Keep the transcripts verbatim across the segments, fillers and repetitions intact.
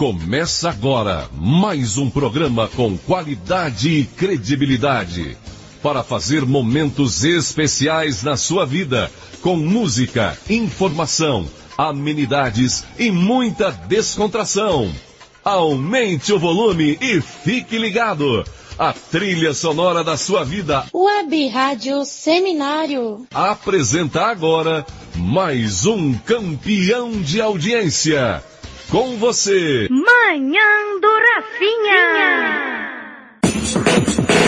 Começa agora mais um programa com qualidade e credibilidade para fazer momentos especiais na sua vida, com música, informação, amenidades e muita descontração. Aumente o volume e fique ligado. A trilha sonora da sua vida. Web Rádio Seminário. Apresenta agora mais um campeão de audiência. Com você, Manhã do Rafinha.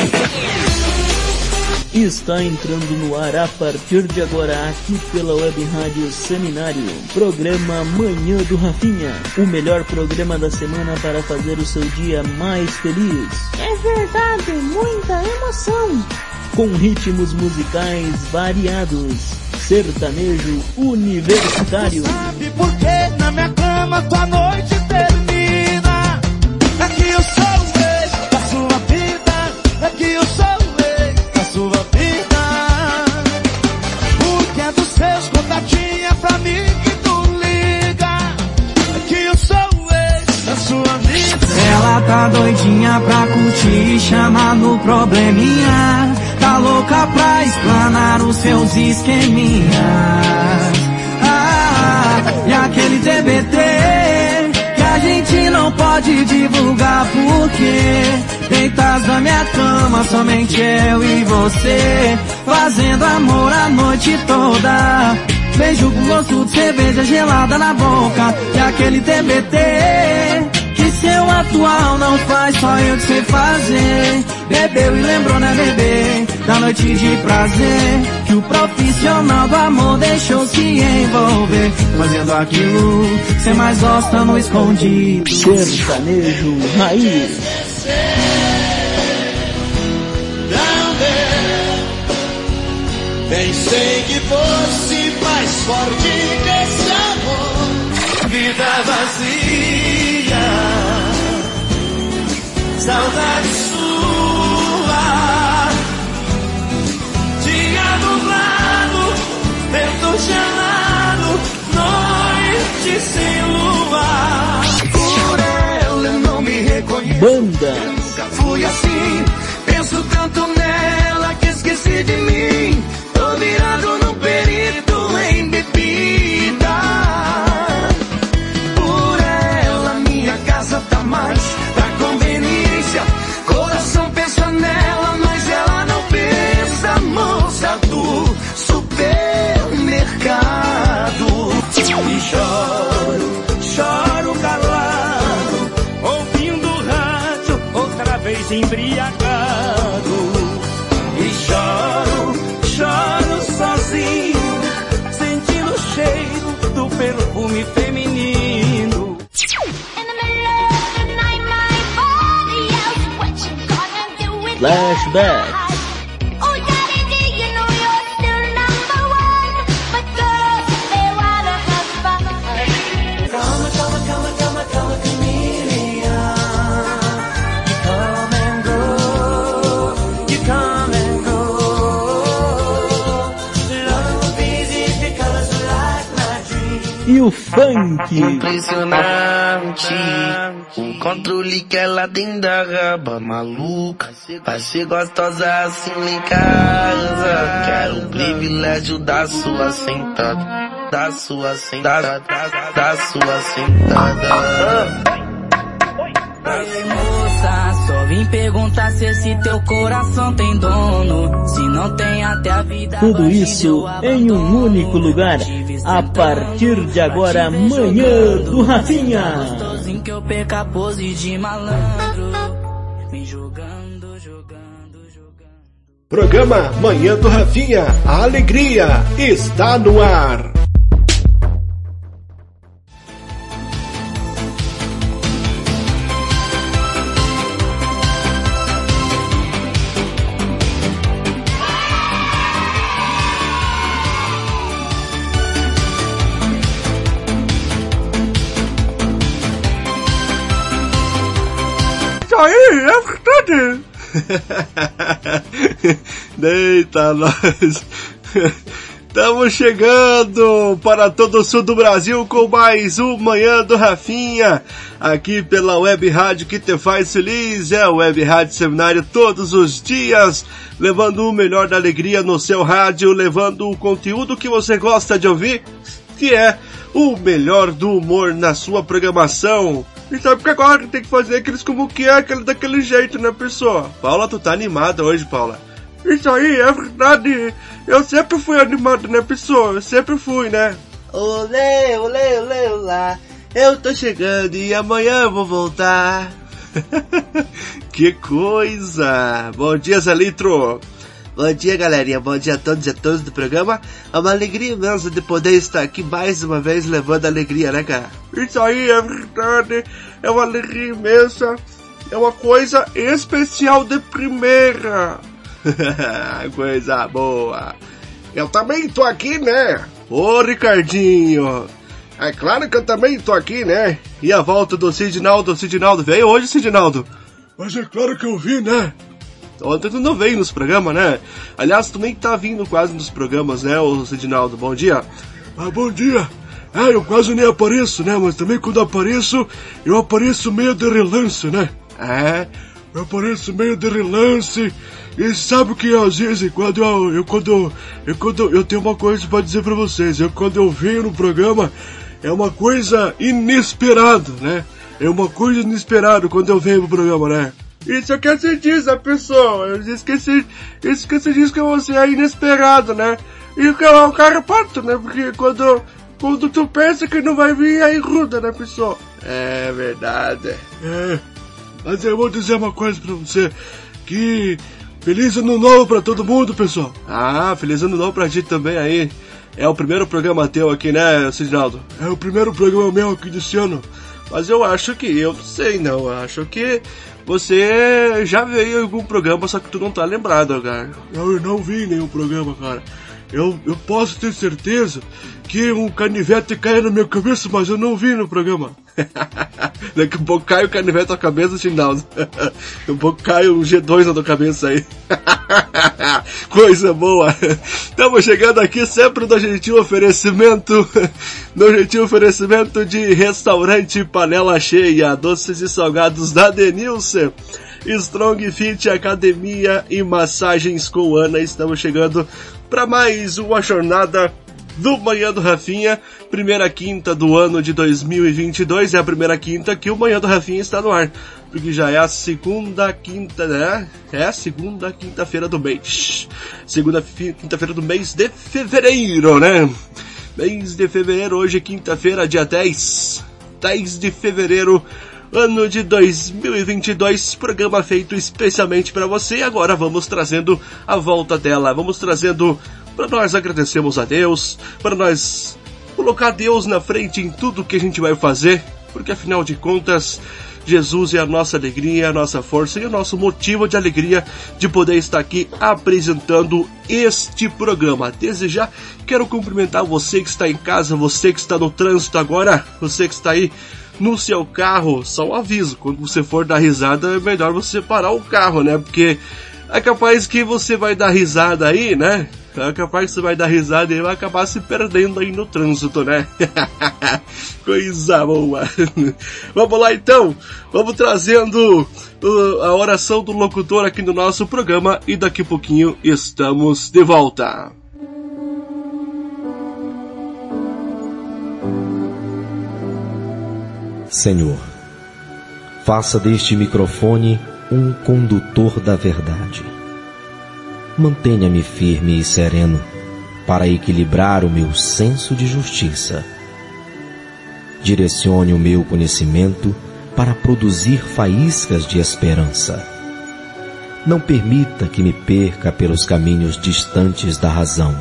Está entrando no ar a partir de agora aqui pela Web Rádio Seminário, programa Manhã do Rafinha, o melhor programa da semana para fazer o seu dia mais feliz. É verdade, muita emoção. Com ritmos musicais variados, sertanejo universitário. Sabe por que na minha cama tua noite termina? É que eu sou o rei da sua vida, é que eu sou o rei da sua vida. Porque é dos seus contatinhos pra mim que tu liga, é que eu sou o rei da sua vida. Ela tá doidinha pra curtir, chama no probleminha. Tá louca pra explanar os seus esqueminhas. Ah, e aquele T B T que a gente não pode divulgar porque deitas na minha cama, somente eu e você, fazendo amor a noite toda. Beijo com gosto de cerveja gelada na boca. E aquele T B T que seu atual não faz, só eu que sei fazer. Bebeu e lembrou, né, bebê, da noite de prazer que o profissional do amor deixou se envolver, fazendo aquilo que cê mais gosta no escondido. Sertanejo raiz. Pensei que fosse mais forte que esse amor. Vida vazia, saudade sua. Dia nublado, vento gelado, noite sem lua. Por ela eu não me reconheço. Banda. Eu nunca fui assim. Penso tanto nela que esqueci de mim. Tô virado no perito em bebida. Por ela minha casa tá mais pra conveniência. Coração pensa nela, mas ela não pensa. Moça do supermercado. E choro, choro calado, ouvindo rádio, outra vez embriagado. E choro, choro sozinho, sentindo o cheiro do perfume feminino. Flashback. E o funk. Impressionante, o controle que ela tem da raba maluca. Vai ser gostosa assim lá em casa. Quero o privilégio da sua sentada, da sua sentada, da sua sentada. Ei, moça, só vim perguntar se esse teu coração tem dono. Se não tem, até a vida. Tudo isso em um único lugar. A partir de agora, Manhã do Rafinha. Que eu perca a pose de malandro. Me jogando, jogando, jogando. Programa Manhã do Rafinha. A alegria está no ar. Aí, é verdade. Deita nós. Estamos chegando para todo o sul do Brasil com mais um Manhã do Rafinha, aqui pela Web Rádio que te faz feliz, é a Web Rádio Seminário todos os dias, levando o melhor da alegria no seu rádio, levando o conteúdo que você gosta de ouvir, que é o melhor do humor na sua programação. E sabe que agora tem que fazer aqueles como que é, aquele daquele jeito, né, pessoal? Paula, tu tá animada hoje, Paula? Isso aí, é verdade. Eu sempre fui animado, né, pessoal? Eu sempre fui, né? Olê, olê, olê, olá. Eu tô chegando e amanhã eu vou voltar. Que coisa. Bom dia, Zé Litro. Bom dia, galerinha. Bom dia a todos e a todas do programa. É uma alegria imensa de poder estar aqui mais uma vez levando alegria, né, cara? Isso aí, é verdade. É uma alegria imensa. É uma coisa especial de primeira. Coisa boa. Eu também tô aqui, né? Ô, Ricardinho. É claro que eu também tô aqui, né? E a volta do Sidnaldo. O Sidnaldo veio hoje, Sidnaldo? Mas é claro que eu vi, né? Ontem tu não veio nos programas, né? Aliás, tu nem tá vindo quase nos programas, né, ô Sidnaldo? Bom dia. Ah, bom dia. É, eu quase nem apareço, né? Mas também quando apareço, eu apareço meio de relance, né? É, eu apareço meio de relance. E sabe que às vezes quando eu, eu quando eu quando eu tenho uma coisa pra dizer pra vocês, eu quando eu venho no programa é uma coisa inesperada, né? É uma coisa inesperada quando eu venho no programa, né? Isso que se diz, a pessoa, eu esqueci, isso que se diz que você é inesperado, né? E que é um cara pato, né? Porque quando, quando tu pensa que não vai vir, aí ruda, né, pessoal? É verdade. É, mas eu vou dizer uma coisa pra você, que feliz ano novo pra todo mundo, pessoal. Ah, feliz ano novo pra ti também aí. É o primeiro programa teu aqui, né, Sidnaldo? É o primeiro programa meu aqui desse ano. Mas eu acho que, eu não sei não, eu acho que você já veio em algum programa, só que tu não tá lembrado, cara. Eu, eu não vi nenhum programa, cara. Eu, eu posso ter certeza que um canivete caiu na minha cabeça, mas eu não vi no programa. Daqui a pouco cai o canivete na cabeça, Sidnaldo. Daqui a pouco cai um G dois na tua cabeça aí. Coisa boa. Estamos chegando aqui sempre no gentil oferecimento, no gentil oferecimento de restaurante Panela Cheia, doces e salgados da Denilson, Strong Fit Academia e Massagens com Ana. Estamos chegando para mais uma jornada do Manhã do Rafinha, primeira quinta do ano de dois mil e vinte e dois, é a primeira quinta que o Manhã do Rafinha está no ar, porque já é a segunda quinta, né? É a segunda quinta-feira do mês, segunda quinta-feira do mês de fevereiro, né? Mês de fevereiro, hoje é quinta-feira, dia dez, dez de fevereiro, ano de dois mil e vinte e dois, programa feito especialmente para você. Agora vamos trazendo a volta dela, vamos trazendo para nós agradecermos a Deus, para nós colocar Deus na frente em tudo que a gente vai fazer, porque afinal de contas, Jesus é a nossa alegria, a nossa força e o nosso motivo de alegria de poder estar aqui apresentando este programa. Desde já, quero cumprimentar você que está em casa, você que está no trânsito agora, você que está aí no seu carro. Só um aviso, quando você for dar risada, é melhor você parar o carro, né? Porque é capaz que você vai dar risada aí, né? É capaz que você vai dar risada e vai acabar se perdendo aí no trânsito, né? Coisa boa. Vamos lá então, vamos trazendo uh, a oração do locutor aqui no nosso programa e daqui a pouquinho estamos de volta. Senhor, faça deste microfone um condutor da verdade. Mantenha-me firme e sereno para equilibrar o meu senso de justiça. Direcione o meu conhecimento para produzir faíscas de esperança. Não permita que me perca pelos caminhos distantes da razão.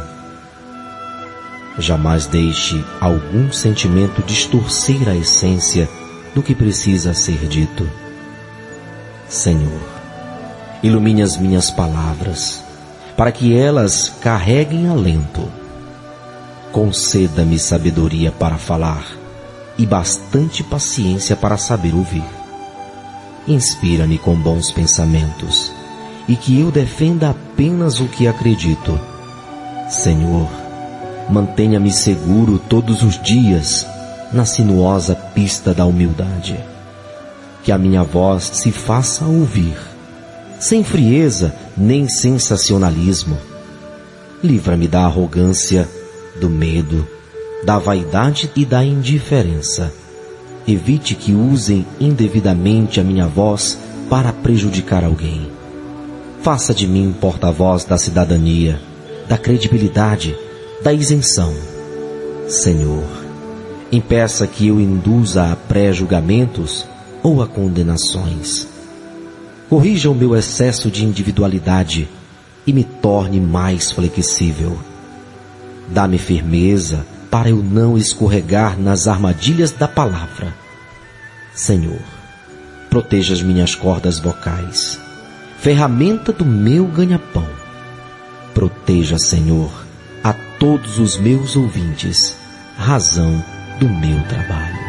Jamais deixe algum sentimento distorcer a essência do que precisa ser dito. Senhor, ilumine as minhas palavras, para que elas carreguem alento. Conceda-me sabedoria para falar e bastante paciência para saber ouvir. Inspira-me com bons pensamentos e que eu defenda apenas o que acredito. Senhor, mantenha-me seguro todos os dias na sinuosa pista da humildade. Que a minha voz se faça ouvir, sem frieza nem sensacionalismo. Livra-me da arrogância, do medo, da vaidade e da indiferença. Evite que usem indevidamente a minha voz para prejudicar alguém. Faça de mim porta-voz da cidadania, da credibilidade, da isenção. Senhor, impeça que eu induza a pré-julgamentos ou a condenações. Corrija o meu excesso de individualidade e me torne mais flexível. Dá-me firmeza para eu não escorregar nas armadilhas da palavra. Senhor, proteja as minhas cordas vocais, ferramenta do meu ganha-pão. Proteja, Senhor, a todos os meus ouvintes, razão do meu trabalho.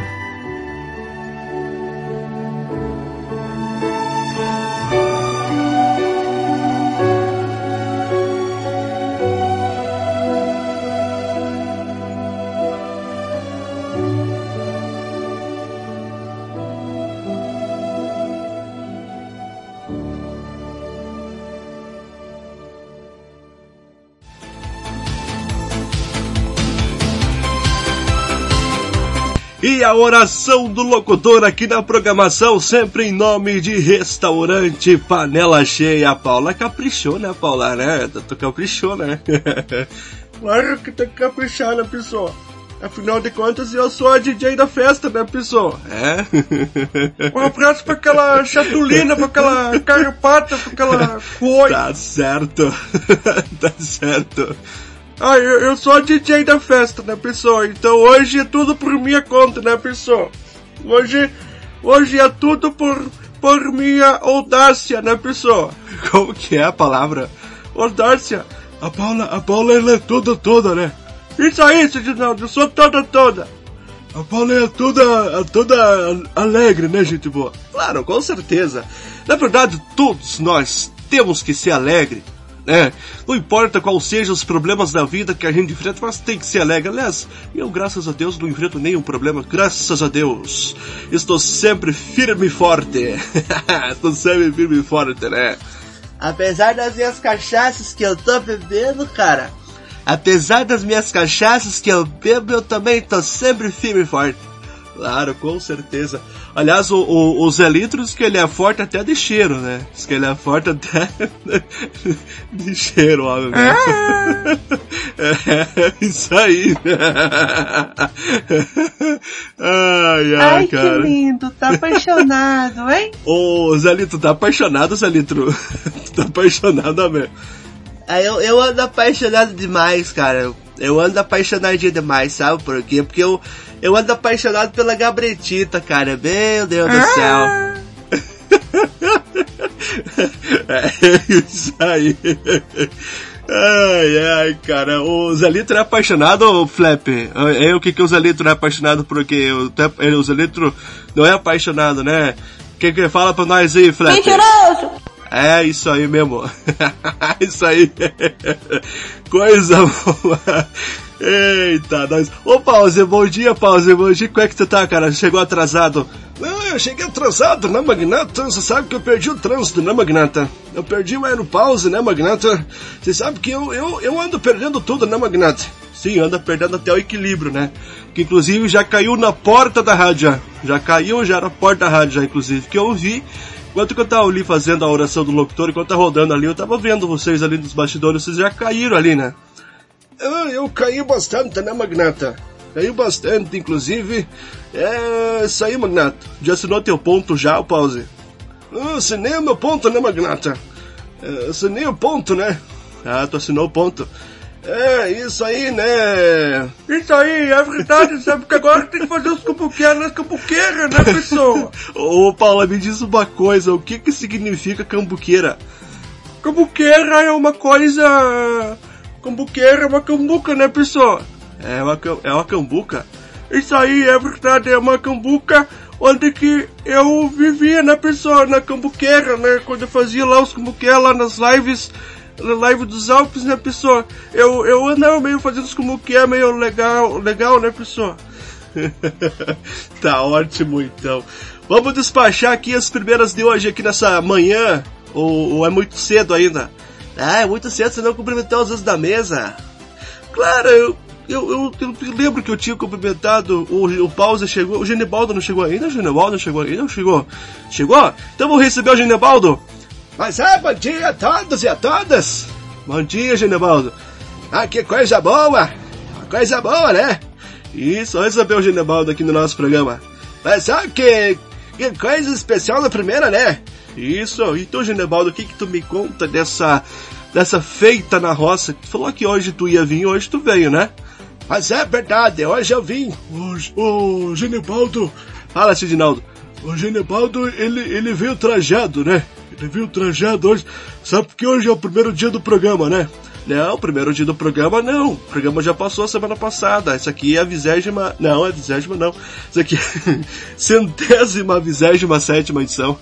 E a oração do locutor aqui na programação, sempre em nome de Restaurante Panela Cheia. Paula caprichou, né, Paula, né? Tu caprichou, né? Claro que tem que caprichar, né, pessoal? Afinal de contas, eu sou a D J da festa, né, pessoal? É? Um abraço pra aquela chatulina, pra aquela carpata, pra aquela coi. Tá certo, tá certo. Ah, eu, eu sou a D J da festa, né, pessoal? Então hoje é tudo por minha conta, né, pessoal? Hoje, hoje é tudo por, por minha audácia, né, pessoal? Como que é a palavra? Audácia. A Paula, a Paula, ela é toda, toda, né? Isso aí, Cidinaldo, eu sou toda, toda. A Paula é toda, toda alegre, né, gente boa? Claro, com certeza. Na verdade, todos nós temos que ser alegres. É, não importa quais sejam os problemas da vida que a gente enfrenta, mas tem que ser alegre. Aliás, eu, graças a Deus, não enfrento nenhum problema. Graças a Deus, estou sempre firme e forte. Estou sempre firme e forte, né? Apesar das minhas cachaças que eu tô bebendo, cara. Apesar das minhas cachaças que eu bebo, eu também tô sempre firme e forte. Claro, com certeza. Aliás, o, o, o Zé Litros, que ele é forte até de cheiro, né? Diz que ele é forte até de cheiro, ó. Ah. É, isso aí. Ai, ai, ai, cara. Que lindo, tá apaixonado, hein? Ô, Zé Litro, tá apaixonado, Zé Litro? Tá apaixonado mesmo. Eu, eu ando apaixonado demais, cara. Eu ando apaixonadinho demais, sabe por quê? Porque eu, eu ando apaixonado pela Gabretita, cara. Meu Deus do céu. É isso aí. Ai, ai, cara. O Zé Litro é apaixonado, Flap? É o que que o Zé Litro é apaixonado por quê? O Zé Litro não é apaixonado, né? O que que fala pra nós aí, Flap? Mentiroso! É isso aí mesmo. Isso aí. Coisa boa. Eita, nós. Ô, Pause, bom dia, Pause, bom dia. Como é que tu tá, cara? Chegou atrasado? Não, eu cheguei atrasado, né, Magnata? Você sabe que eu perdi o trânsito, né, Magnata? Eu perdi o aeropause, né, Magnata? Você sabe que eu, eu, eu ando perdendo tudo, né, Magnata? Sim, anda perdendo até o equilíbrio, né? Que inclusive já caiu na porta da rádio, já. Já caiu já na porta da rádio, já, inclusive, que eu vi. Enquanto que eu tava ali fazendo a oração do locutor, enquanto tá rodando ali, eu tava vendo vocês ali nos bastidores, vocês já caíram ali, né? Ah, eu caí bastante, né, Magnata? Caiu bastante, inclusive. É, isso aí, Magnata. Já assinou teu ponto já, o Pause? Ah, assinei o meu ponto, né, Magnata? É, assinei o ponto, né? Ah, tu assinou o ponto. É, isso aí, né? Isso aí, é verdade, sabe que agora tem que fazer os cambuqueiros nas cambuqueiras, né, pessoal? Ô, Paula, me diz uma coisa, o que que significa cambuqueira? Cambuqueira é uma coisa... Cambuqueira é uma cambuca, né, pessoal? É uma, é uma cambuca? Isso aí, é verdade, é uma cambuca onde que eu vivia, né, pessoal? Na cambuqueira, né? Quando eu fazia lá os cambuqueiros lá nas lives... live dos Alpes, né, pessoal? Eu, eu ando meio fazendo como que é, meio legal, legal, né, pessoal? Tá ótimo, então. Vamos despachar aqui as primeiras de hoje, aqui nessa manhã, ou, ou é muito cedo ainda? Ah, é muito cedo, você não cumprimentou os da mesa. Claro, eu, eu, eu, eu lembro que eu tinha cumprimentado, o, o Pausa chegou, o Genibaldo não chegou ainda, o Genibaldo não chegou ainda, não chegou? Chegou? Então vou receber o Genibaldo. Mas é, bom dia a todos e a todas. Bom dia, Genibaldo. Ah, que coisa boa, coisa boa, né? Isso, vamos receber o Genibaldo aqui no nosso programa. Mas sabe que, que coisa especial na primeira, né? Isso, então, Genibaldo, o que que tu me conta dessa, dessa feita na roça? Tu falou que hoje tu ia vir, hoje tu veio, né? Mas é verdade, hoje eu vim. O, o Genibaldo... Fala, Sidinaldo. O Genibaldo, ele, ele veio trajado, né? Ele veio trajado hoje. Sabe porque hoje é o primeiro dia do programa, né? Não, primeiro dia do programa não. O programa já passou a semana passada. Isso aqui é a vigésima... Não, é a vigésima não. Isso aqui é centésima, vigésima sétima edição.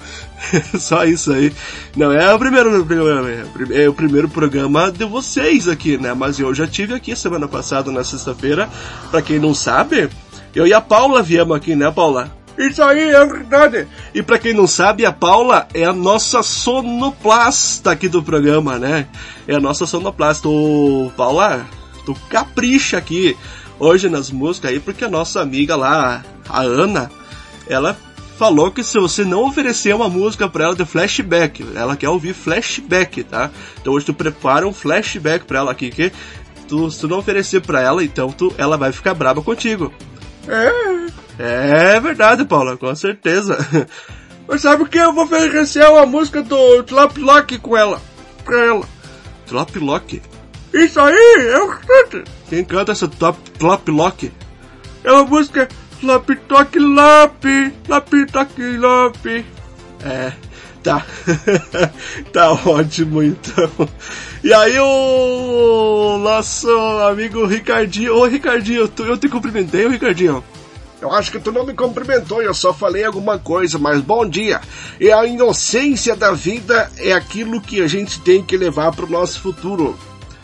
Só isso aí. Não, é o primeiro programa. É o primeiro programa de vocês aqui, né? Mas eu já tive aqui semana passada, na sexta-feira. Pra quem não sabe, eu e a Paula viemos aqui, né, Paula? Isso aí, é verdade. E pra quem não sabe, a Paula é a nossa sonoplasta aqui do programa, né? É a nossa sonoplasta. Ô, Paula, tu capricha aqui hoje nas músicas aí, porque a nossa amiga lá, a Ana, ela falou que se você não oferecer uma música pra ela de flashback, ela quer ouvir flashback, tá? Então hoje tu prepara um flashback pra ela aqui, que tu, se tu não oferecer pra ela, então tu, ela vai ficar brava contigo. É... É verdade, Paula, com certeza. Mas sabe o que? Eu vou oferecer uma música do Tlap Lock com ela. Pra ela. Tlap Lock? Isso aí, eu canto. Quem canta essa Tlap Lock? É uma música Tlap Toque Lap, Tlap Toque Lap. É, tá. Tá ótimo então. E aí o nosso amigo Ricardinho. Ô Ricardinho, tu, eu te cumprimentei, ô Ricardinho? Eu acho que tu não me cumprimentou, eu só falei alguma coisa, mas bom dia. E a inocência da vida é aquilo que a gente tem que levar pro nosso futuro.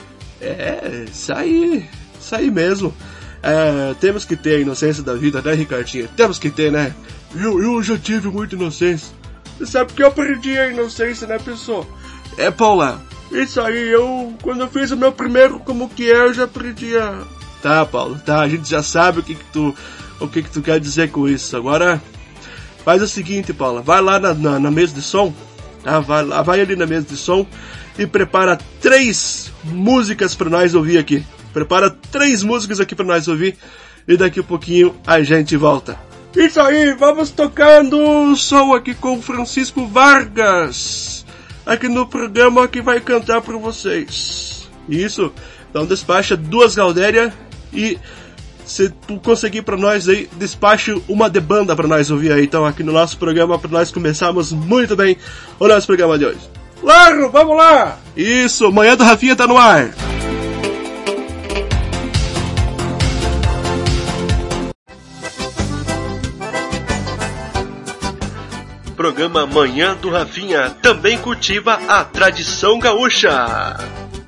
É, isso aí, isso aí mesmo. É, temos que ter a inocência da vida, né, Ricardinho? Temos que ter, né? Eu, eu já tive muita inocência. Você sabe que eu perdi a inocência, né, pessoal? É, Paula. Isso aí, eu, quando eu fiz o meu primeiro como que é, eu já perdi a... Tá, Paula, tá, a gente já sabe o que que tu... O que que tu quer dizer com isso? Agora, faz o seguinte, Paula. Vai lá na, na, na mesa de som. Tá? Vai, lá, vai ali na mesa de som e prepara três músicas pra nós ouvir aqui. Prepara três músicas aqui pra nós ouvir. E daqui a pouquinho a gente volta. Isso aí, vamos tocando o som aqui com o Francisco Vargas. Aqui no programa que vai cantar pra vocês. Isso. Então despacha duas Galdéria e... Se tu conseguir pra nós aí, despache uma de banda pra nós ouvir aí, então, aqui no nosso programa, pra nós começarmos muito bem o nosso programa de hoje. Claro, vamos lá! Isso, Manhã do Rafinha tá no ar! Programa Manhã do Rafinha também cultiva a tradição gaúcha.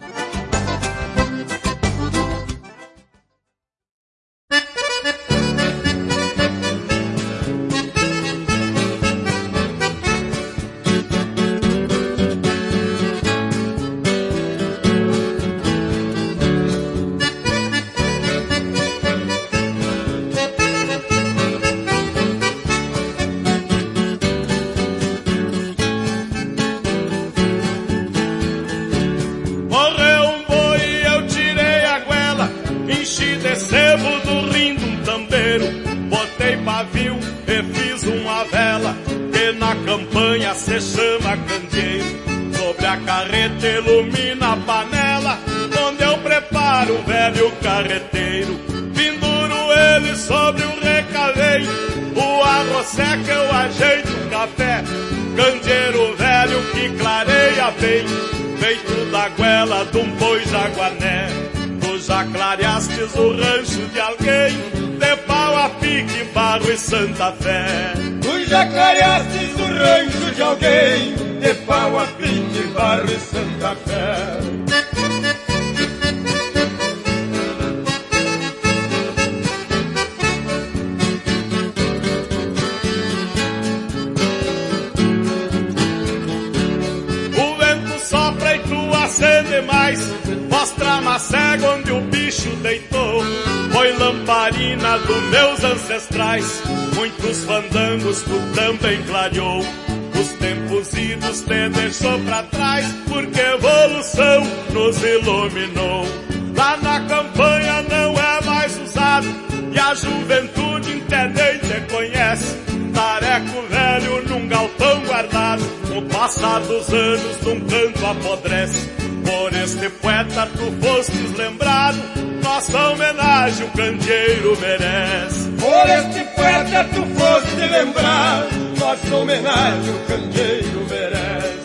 O rancho de alguém, de pau a pique, barro e Santa Fé. Tu já clareastes o rancho de alguém, de pau a pique, Monte Barro e Santa Fé. O vento sopra e tu acende mais, mostra a macega onde o bicho deitou. Foi lamparina dos meus ancestrais, muitos fandangos tu também clareou. Os tempos idos te deixou pra trás, porque evolução nos iluminou. Lá na campanha não é mais usado, e a juventude entende e te conhece. Tareco velho num galpão guardado, o passar dos anos num canto apodrece. Por este poeta tu fostes lembrado, nossa homenagem o candeeiro merece. Por este poeta tu foste lembrado, nossa homenagem o candeeiro merece.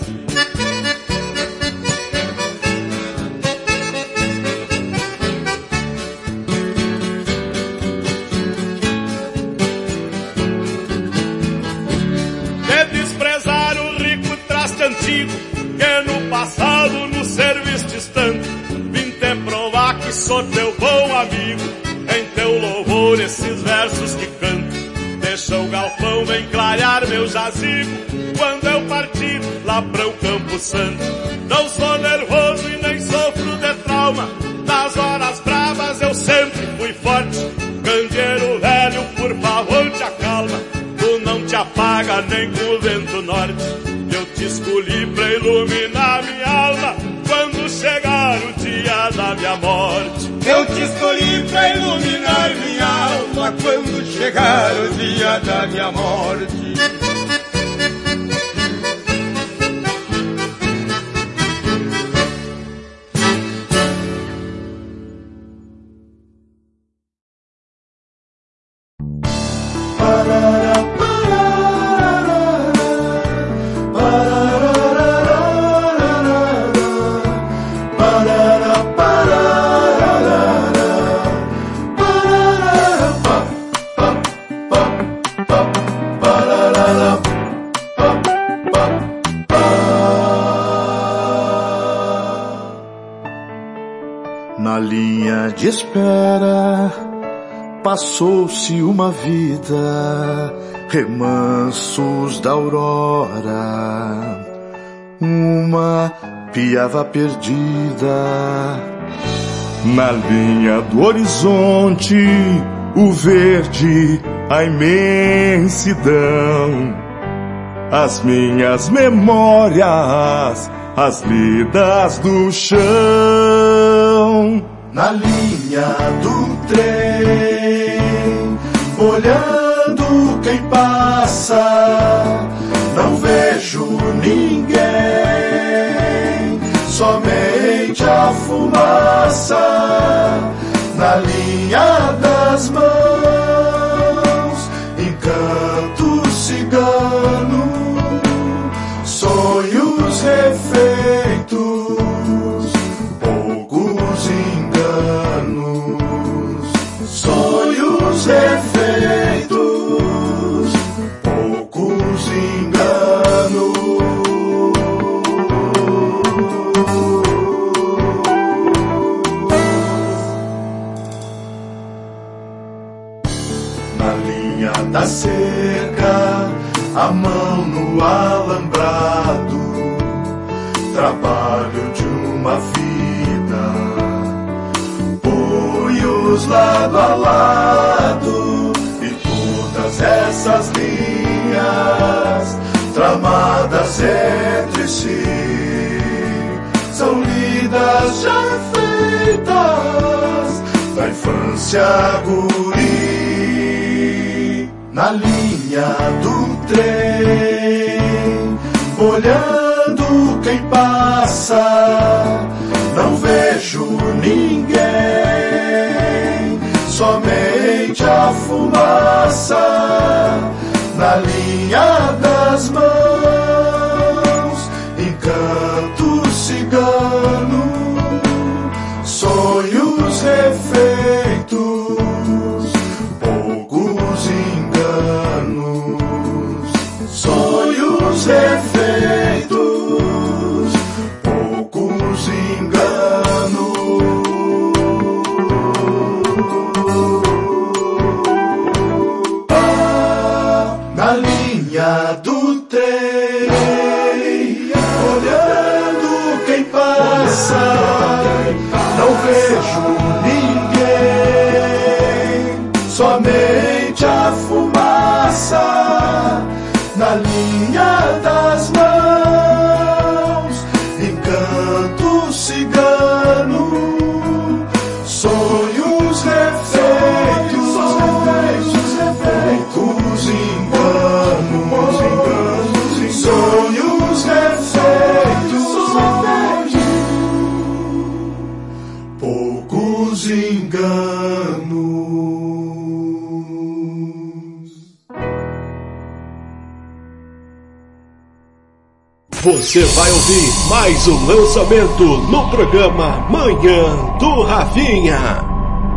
De desprezar o rico traste antigo, que no passado nos servistes tanto. Vim te provar que sou teu bom amigo, em teu louvor esses versos que canto. Deixa o galpão vem clarear meu jazigo, quando eu partir lá para o Campo Santo. Não sou nervoso e nem sofro de trauma, nas horas bravas eu sempre fui forte. Candeeiro velho, por favor te acalma, tu não te apaga nem com o vento norte. Eu te escolhi pra iluminar minha alma, quando chegar o dia da minha morte. Eu te escolhi pra iluminar minha alma, quando chegar o dia da minha morte. Na linha de espera passou-se uma vida, remansos da aurora, uma piava perdida. Na linha do horizonte, o verde, a imensidão, as minhas memórias, as lidas do chão. Na linha do trem, olhando quem passa, não vejo ninguém, somente a fumaça. Na linha das mãos, encanto cigano, sonhos refeitos, poucos enganos. Sonhos refeitos, poucos enganos. Na linha da cerca, a mão no alambrado, trabalho de uma vida, punhos lado a lado, e todas essas linhas tramadas entre si são lidas já feitas da infância guri. Na linha do trem, olhando quem passa, não vejo ninguém, somente a fumaça. Na linha das mãos, encanto cigano, sonhos refeitos, poucos enganos. Sonhos refeitos, no trem, olhando quem passa, não vejo ninguém, somente a fumaça na linha das mãos, encanto cigano, sonhos refeitos, poucos enganos, sonhos refeitos, poucos enganos. Você vai ouvir mais um lançamento no programa Manhã do Rafinha.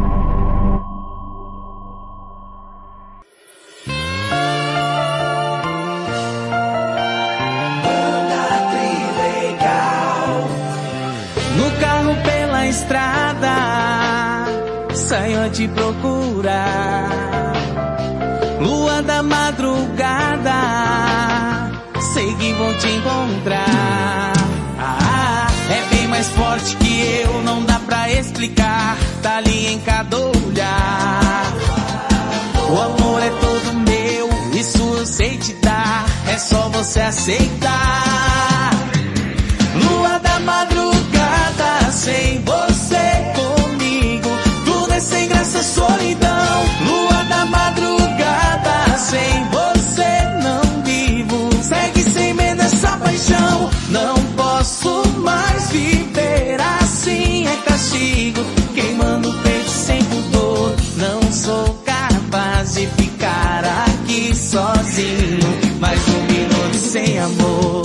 No carro pela estrada, saio a te procurar. Lua da madrugada, sei que vou te encontrar. Ah, é bem mais forte que eu, não dá pra explicar. Tá ali em cada olhar. O amor é todo meu, isso eu sei te dar. É só você aceitar. Lua da madrugada, sem você comigo, tudo é sem graça, solidão. Lua da madrugada, sem você não vivo. Segue sem medo essa paixão. Não posso mais viver assim, é castigo. Queimando o peito sem pudor. Não sou capaz de ficar aqui sozinho. Mais um minuto sem amor.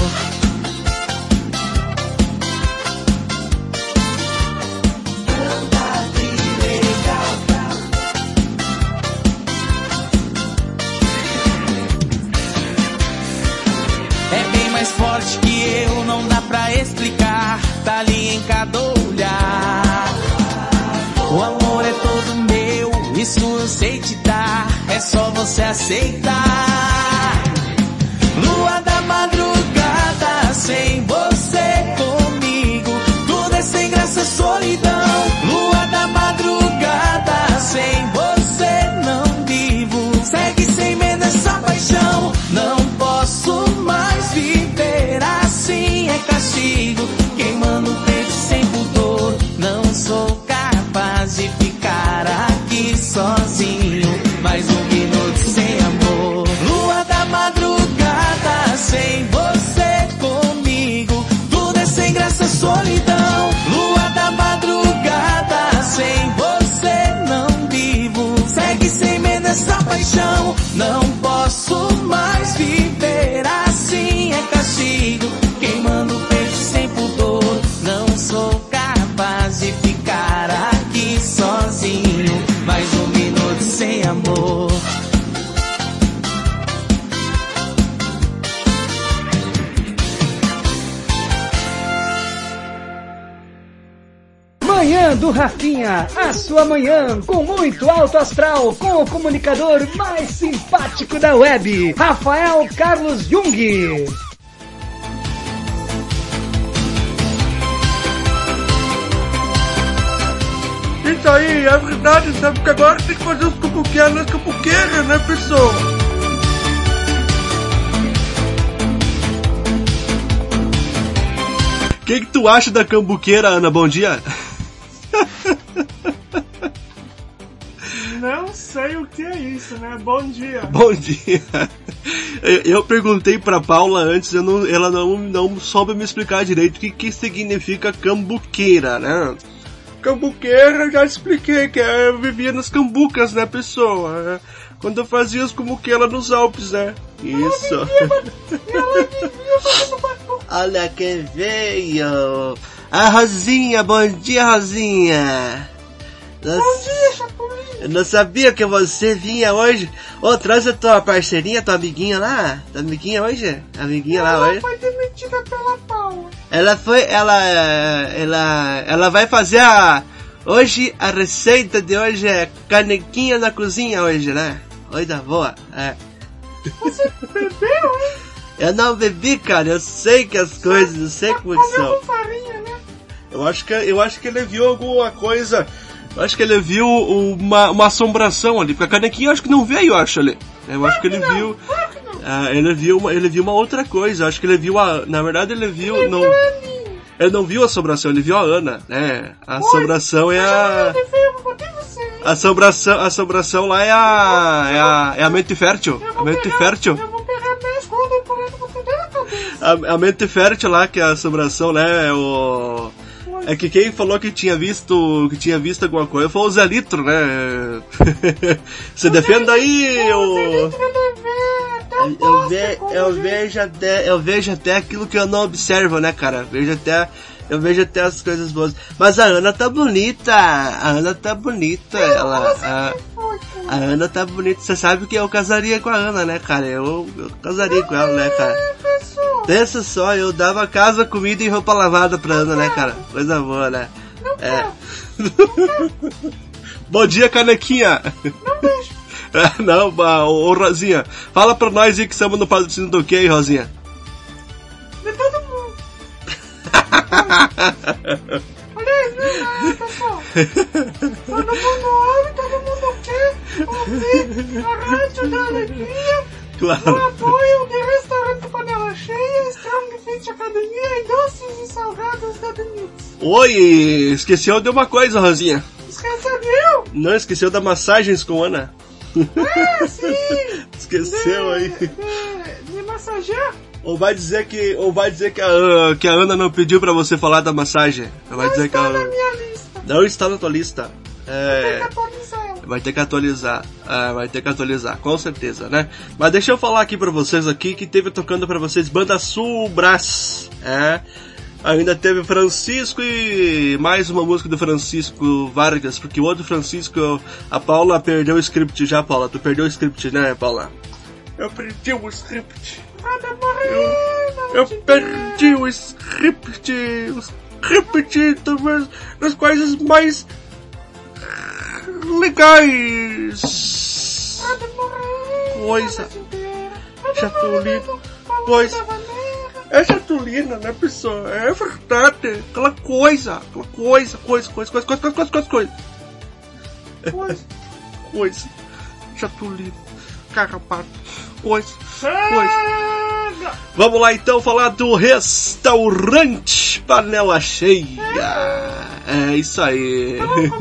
Forte que eu, não dá pra explicar. Tá ali em cada olhar. O amor é todo meu, isso eu sei te dar. É só você aceitar. Lua da madrugada, sem você comigo, tudo é sem graça, solidão. Lua da madrugada, sem você não vivo. Segue sem medo essa paixão. Não posso mais viver assim, é castigo. Queimando o peito sem pudor. Não sou capaz de ficar aqui sozinho. Mais um minuto sem amor. Lua da madrugada, sem você comigo, tudo é sem graça, solidão. Lua da madrugada, sem você não vivo. Segue sem medo essa paixão. Não posso mais viver assim, é castigo. Queimando o peito sem pudor. Não sou capaz de ficar aqui sozinho. Mais um minuto sem amor. Manhã do Rafinha, a sua manhã com muito alto astral, com o comunicador mais simpático da web, Rafael Carlos Jung. Isso aí, é verdade, sabe que agora tem que fazer os cambuqueiros nas cambuqueiras, né, pessoal? O que que tu acha da cambuqueira, Ana? Bom dia. Não sei o que é isso, né? Bom dia. Bom dia. Eu, eu perguntei pra Paula antes, eu não, ela não, não soube me explicar direito o que, que significa cambuqueira, né? Cambuqueira, eu já expliquei, que é, eu vivia nas cambucas, né, pessoa? Né? Quando eu fazia as cambuqueiras nos Alpes, né? Isso. Ela vivia, ela vivia fazendo batuque. Olha quem veio. A Rosinha, bom dia, Rosinha. Bom dia, Chapolin. Eu não sabia que você vinha hoje. Ô, oh, traz a tua parceirinha, tua amiguinha lá. Tua amiguinha hoje? Amiguinha ela lá hoje? Ela foi demitida pela Paula. Ela foi, ela, ela, ela vai fazer a, hoje, a receita de hoje é canequinha na cozinha hoje, né? Oi da boa, é. Você bebeu, hein? Eu não bebi, cara, eu sei que as coisas, eu sei como que são. Com farinha, né? Eu acho que, eu acho que ele viu alguma coisa, eu acho que ele viu uma, uma assombração ali, porque a canequinha eu acho que não veio, eu acho ali. Eu acho que ele viu, ah, ele viu uma, ele viu uma outra coisa, eu acho que ele viu a, na verdade ele viu, ele não, viu ele não viu a assombração, ele viu a Ana, né? A assombração é a... A assombração, a assombração lá é a, é a, é a mente fértil, a mente fértil. A, a mente fértil lá, que é a assombração, né, é o... É que quem falou que tinha visto, que tinha visto alguma coisa foi o Zé Litro, né? Você defenda aí, o... Eu, ve, eu, vejo até, eu vejo até aquilo que eu não observo, né, cara? Vejo até, eu vejo até as coisas boas. Mas a Ana tá bonita, a Ana tá bonita, ela... A, a Ana tá bonita, você sabe que eu casaria com a Ana, né, cara? Eu, eu casaria com ela, né, cara? Pensa só, eu dava casa, comida e roupa lavada pra Ana, né, cara? Coisa boa, né? É. Bom dia, canequinha! Não beijo! Não, ô Rosinha, fala pra nós aí que estamos no patrocínio do que, Rosinha? De todo mundo! Aliás, não é, pessoal? Todo mundo ouve, todo mundo quer ouvir a Rádio da Alegria. Claro. O apoio de Restaurante Panela Cheia, Strong Fit Academia e doces e salgados da Denise. Oi, esqueceu de uma coisa, Rosinha. Esqueceu? Não, esqueceu da massagens com Ana. Ah, sim! Esqueceu de, aí. De, de massagear? Ou vai dizer que, ou vai dizer que a, que a Ana não pediu pra você falar da massagem? Vai não dizer está que a, na minha lista. Não está na tua lista. É... Vai ter que atualizar ela. Vai ter que atualizar. Ah, vai ter que atualizar, com certeza, né? Mas deixa eu falar aqui pra vocês aqui que teve tocando pra vocês Banda Sul Brás. É... Ainda teve Francisco e mais uma música do Francisco Vargas, porque o outro Francisco, a Paula perdeu o script já, Paula. Tu perdeu o script, né, Paula? Eu perdi o script. Eu, eu perdi o script. O script das coisas mais legais. Coisa. Chatulina. Coisa. É chatulina, né, pessoal? É verdade. Aquela coisa. Aquela coisa. Coisa, coisa, coisa, coisa, coisa, coisa, coisa. Coisa. Coisa. Chatulina. Carrapato. Coisa. Coisa. Vamos lá então falar do restaurante Panela Cheia. É isso aí.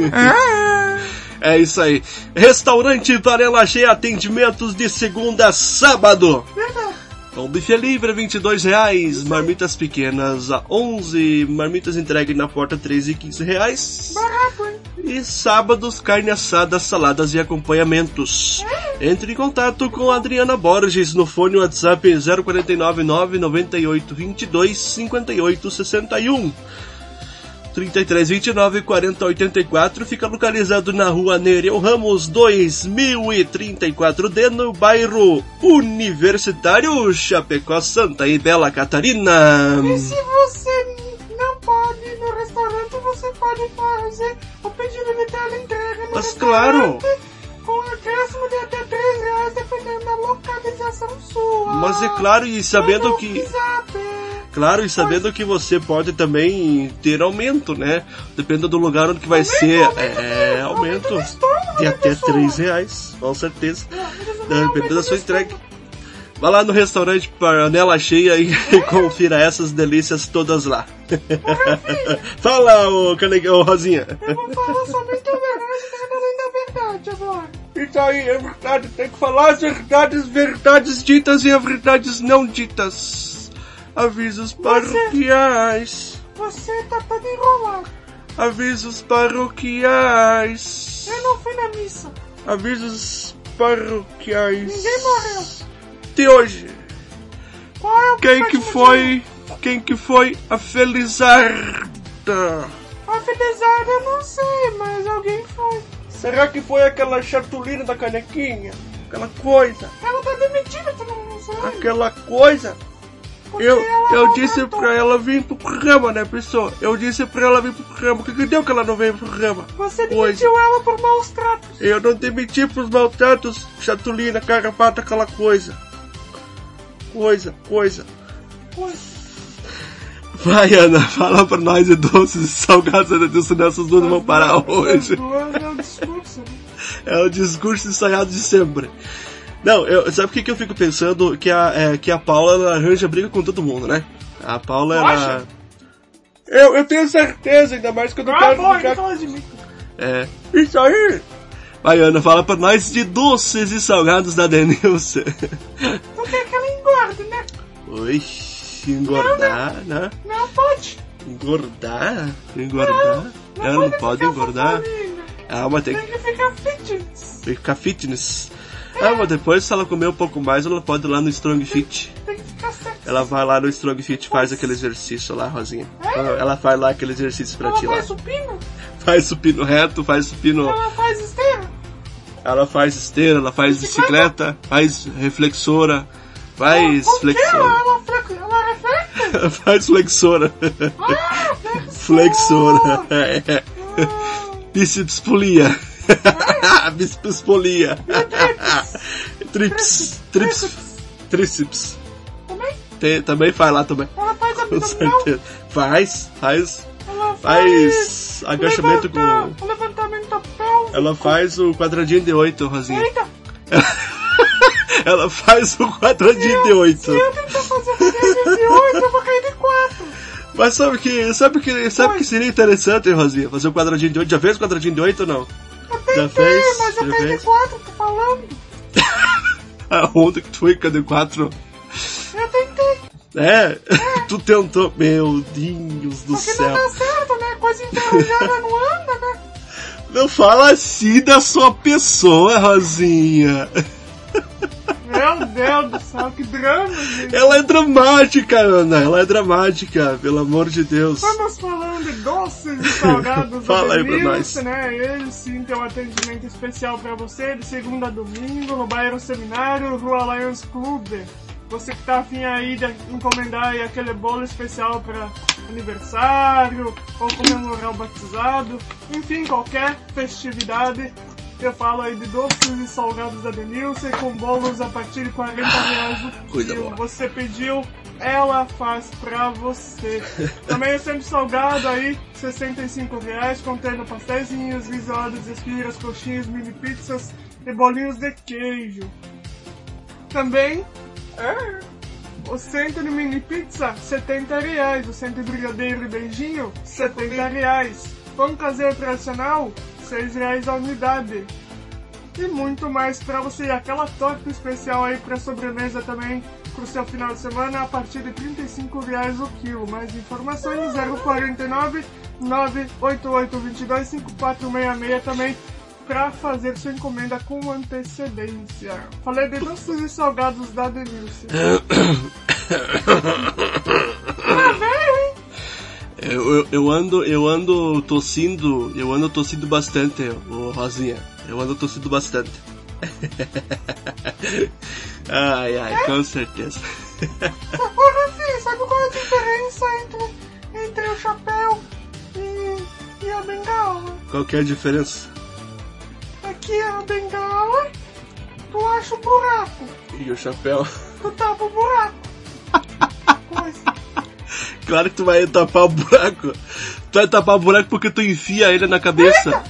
É isso aí. Restaurante Panela Cheia, atendimentos de segunda a sábado. Com buffet livre, vinte e dois reais. Marmitas pequenas a onze. Marmitas entregue na porta, treze e quinze reais. Barato, hein? E sábados, carne assada, saladas e acompanhamentos. Entre em contato com a Adriana Borges no fone WhatsApp zero quatro nove nove nove oito dois dois cinco oito seis um. trinta e três, vinte e nove, quarenta, oitenta e quatro, fica localizado na rua Nereu Ramos dois mil e trinta e quatro D, no bairro Universitário, Chapecó, Santa e Bela Catarina. E se você não pode ir no restaurante, você pode fazer o pedido de teleentrega no Mas restaurante. Claro. Com acréscimo de até três reais, dependendo da localização sua. Mas é claro, e sabendo Como que... quiser, Claro, e sabendo que você pode também ter aumento, né? Dependendo do lugar onde que vai aumento, ser. Aumento, é, aumento, aumento estômago, de né, até pessoa? três reais, com certeza. Não, Dependendo da sua entrega. Vai lá no restaurante Panela Cheia e confira essas delícias todas lá. Fala, ô, cane... ô Rosinha. Eu vou falar somente a verdade, nada além da verdade agora. Isso aí é verdade, tem que falar as verdades, verdades ditas e as verdades não ditas. Avisos paroquiais. Você, você tá todo enrolado. Avisos paroquiais. Eu não fui na missa. Avisos paroquiais. Ninguém morreu. De hoje. Qual é o Quem que foi? Quem que foi a Felizarda? A Felizarda eu não sei, mas alguém foi. Será que foi aquela chatulina da canequinha? Aquela coisa. Ela tá demitida, tu não sabe? Aquela coisa. Porque Eu, eu não disse matou. pra ela vir pro programa, né, pessoal? Eu disse pra ela vir pro programa. O que que deu que ela não veio pro programa? Você Coisa. demitiu ela por maus tratos. Eu não demiti pros maltratos, chatulina, carapata, aquela coisa. coisa, coisa. Coisa. Vai, Ana, fala pra nós de doces e salgados, Ademilson, nessas duas não vão parar hoje. É o discurso, né? É o discurso ensaiado de sempre. Não, eu, sabe o que, que eu fico pensando? Que a, é, que a Paula ela arranja briga com todo mundo, né? A Paula, ela... Eu, eu tenho certeza, ainda mais que eu não ah, quero... Pô, ficar... fala de mim. É, isso aí. Vai, Ana, fala pra nós de doces e salgados da Denilson. Não quer que ela engorde, né? Oi, engordar, não, né? Não pode. Engordar? Engordar? Não, não ela não pode pode engordar? Fofinha. Ah, mas tem, tem que ficar fitness. Tem que ficar fitness. É. Ah, mas depois, se ela comer um pouco mais, ela pode ir lá no Strong Fit. Tem que ficar sexy. Ela vai lá no Strong Fit e faz aquele exercício lá, Rosinha. É? Ela, ela faz lá aquele exercício pra ela ti lá. Ela faz supino? Faz supino reto, faz supino... Ela faz esteira? Ela faz esteira, ela faz bicicleta, bicicleta faz reflexora, faz oh, flexora. Ela, ela, flex, ela reflexa? Faz flexora. Ah, flexora. Flexora. É. Ah. Bíceps polia. Ah. Bíceps polia. Trips. Trips. Tríceps. Também? Tem, também faz lá também. Ela faz com abdominal? certeza. Faz, faz. Ela faz, faz agachamento levanta, com... levantamento pélvico. Ela faz o quadradinho de oito, Rosinha. Eita. Ela faz o quadradinho de oito. Se eu tentar fazer o quadradinho de oito, eu vou cair de quatro. Mas sabe que, sabe que, sabe que seria interessante, Rosinha? Fazer o quadradinho de oito. Já fez o quadradinho de oito ou não? Eu tentei, Já fez? mas eu Já caí fez? de quatro, tô falando. Aonde que tu fica de quatro? Eu tentei. É? é. Tu tentou. Meu Deus do Porque céu. Porque não dá certo, né? Coisa enferrujada não anda, né? Não fala assim da sua pessoa, Rosinha. Meu Deus do céu, que drama, gente. Ela é dramática, Ana. Ela é dramática, pelo amor de Deus. Estamos falando de doces e salgados. Fala aí pra nós. Né? Ele sim tem um atendimento especial pra você de segunda a domingo no bairro Seminário, Rua Lions Club. Você que tá afim aí de encomendar aí aquele bolo especial para aniversário ou comemorar o batizado, enfim, qualquer festividade. Eu falo aí de doces e salgados da Denilson com bolos a partir de quarenta reais o quilo. Você pediu, ela faz pra você. Também o centro salgado aí, sessenta e cinco reais, contendo pastéisinhos, risoles, esfirras, coxinhas, mini pizzas e bolinhos de queijo. Também, é, o centro de mini pizza, setenta reais. O centro de brigadeiro e beijinho, setenta reais. Pão caseiro tradicional, seis reais a unidade. E muito mais pra você. E aquela torta especial aí pra sobremesa também, pro seu final de semana, a partir de trinta e cinco reais o quilo. Mais informações, zero quarenta e nove, nove oito oito dois dois, cinco quatro seis seis também, pra fazer sua encomenda com antecedência. Falei de doces e salgados da Denilson. Ah, velho, hein? Eu, eu, eu ando, eu ando tossindo, eu ando tossindo bastante, ô Rosinha. Eu ando tossindo bastante. Ai, ai, é? Com certeza. Ô, Rafinha, sabe qual é a diferença entre, entre o chapéu e, e a bengala? Qual que é a diferença? Aqui é a bengala, tu acha o buraco. E o chapéu? Tu tapa o buraco. Coisa. Claro que tu vai tapar o buraco. Tu vai tapar o buraco porque tu enfia ele na cabeça.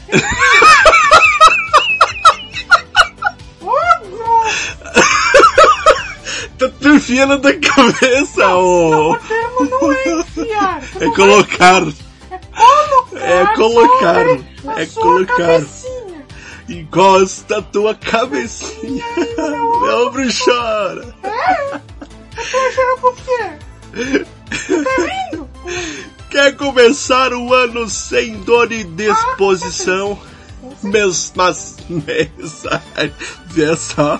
tu, tu enfia na tua cabeça, ô. O termo não é enfiar. É colocar. É colocar. É colocar. É colocar. Cabecinha. Encosta a tua cabecinha. Meu ombro chora. É? Eu tô chorando por quê? Tá rindo? Quer começar o ano sem dor e disposição? Ah, Mes, mas, mensagem, vê só.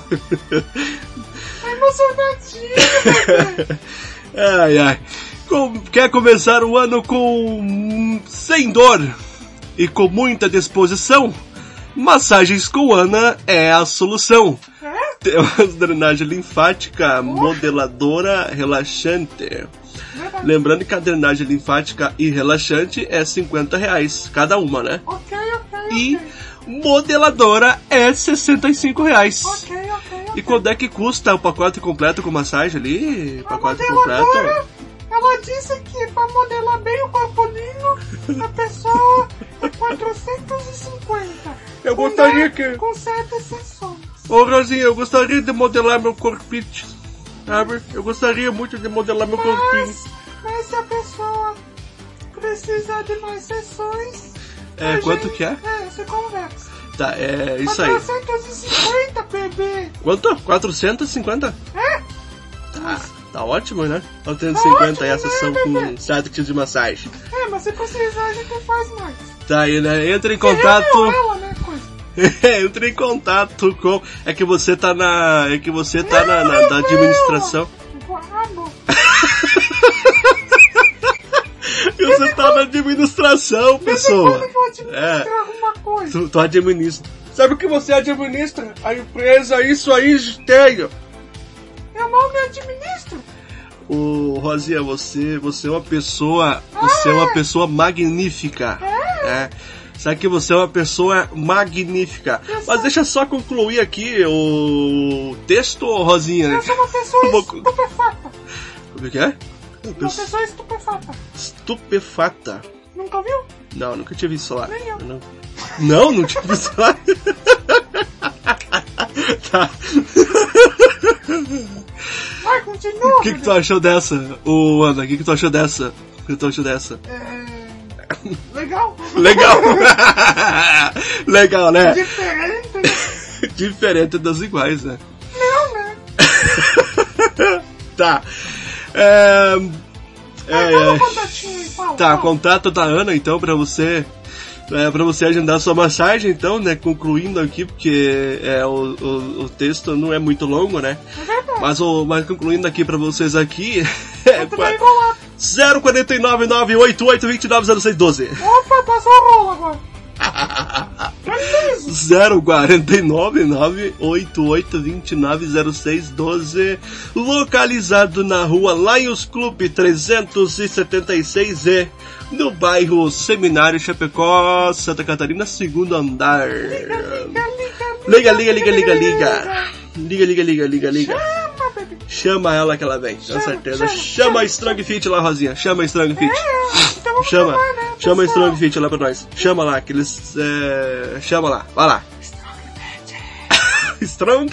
Emocionadinho. Ai, ai. Com, quer começar o ano com sem dor e com muita disposição? Massagens com Ana é a solução. É? Temos drenagem linfática, oh. modeladora, relaxante. Verdade. Lembrando que a drenagem linfática e relaxante é cinquenta reais cada uma, né? Ok, ok, e ok. modeladora é sessenta e cinco reais. Ok, ok, E quando é que custa o pacote completo com massagem ali? A Pacote modeladora, completo? ela disse que pra modelar bem o corpo lindo, a pessoa é quatrocentos e cinquenta. Eu com gostaria dez- que... Com sete sessões. Ô Rosinha, eu gostaria de modelar meu corpite, sabe? Eu gostaria muito de modelar meu corpinho. Mas, mas se a pessoa precisa de mais sessões... É, a quanto gente- que é? É, você conversa. Tá, é isso aí. quatrocentos e cinquenta, bebê. Quanto? quatrocentos e cinquenta? É? Tá, tá ótimo, né? quatrocentos e cinquenta aí a ótimo, sessão né, com bebê? sete tipos de massagem. É, mas se precisar a gente faz mais. Tá aí, né? Entra em Eu, contato... ela, né, coisa. Entra em contato com... É que você tá na... É que você tá na, na, na administração. Ah, bom. E você tá na administração, pessoa. Eu vou administrar É. alguma coisa. Tu, tu administra. Sabe o que você administra? A empresa, isso aí tem. Eu mal me administro. Ô, Rosinha, você, você é uma pessoa... Você é uma pessoa magnífica. É. Sabe que você é uma pessoa magnífica. Mas deixa eu só concluir aqui o texto, Rosinha. Eu sou uma pessoa Vou- estupefata. Como é que é? Uma pessoa estupefata. Estupefata. Nunca viu? Não, nunca tinha visto falar. Nem eu. Não, não, não tinha visto falar. Tá. Vai, continua. O que, que tu achou dessa, ô Ana? O que, que tu achou dessa? O que tu achou dessa? É... Legal. Legal! Legal, né? Diferente, né? Diferente das iguais, né? Não, né? Tá. É... É, Mas fala é. um contatinho aí, fala, Tá, fala. contato da Ana, então, pra você... É, pra você agendar sua massagem, então, né? Concluindo aqui, porque é, o, o, o texto não é muito longo, né? É verdade. Mas, o, mas concluindo aqui pra vocês aqui... É, Tu vai enrolar. zero quatro nove nove oito oito dois nove zero seis um dois. Opa, passou a rola agora. Que isso? zero quatro nove nove oito oito dois nove zero seis um dois, localizado na rua Lions Club trezentos e setenta e seis E, no bairro Seminário, Chapecó, Santa Catarina, segundo andar. Liga, liga, liga, liga, liga. Liga, liga, liga, liga, liga. Chama, bebê. Chama ela que ela vem, com Chama, certeza. chama, Chama chama, a Strong Fit lá, Rosinha. Chama a Strong Fit. É, então vamos Chama, chamar, né, chama a pessoal? Strong Fit lá pra nós. Chama lá, que eles... É... Chama lá, vai lá. Strong!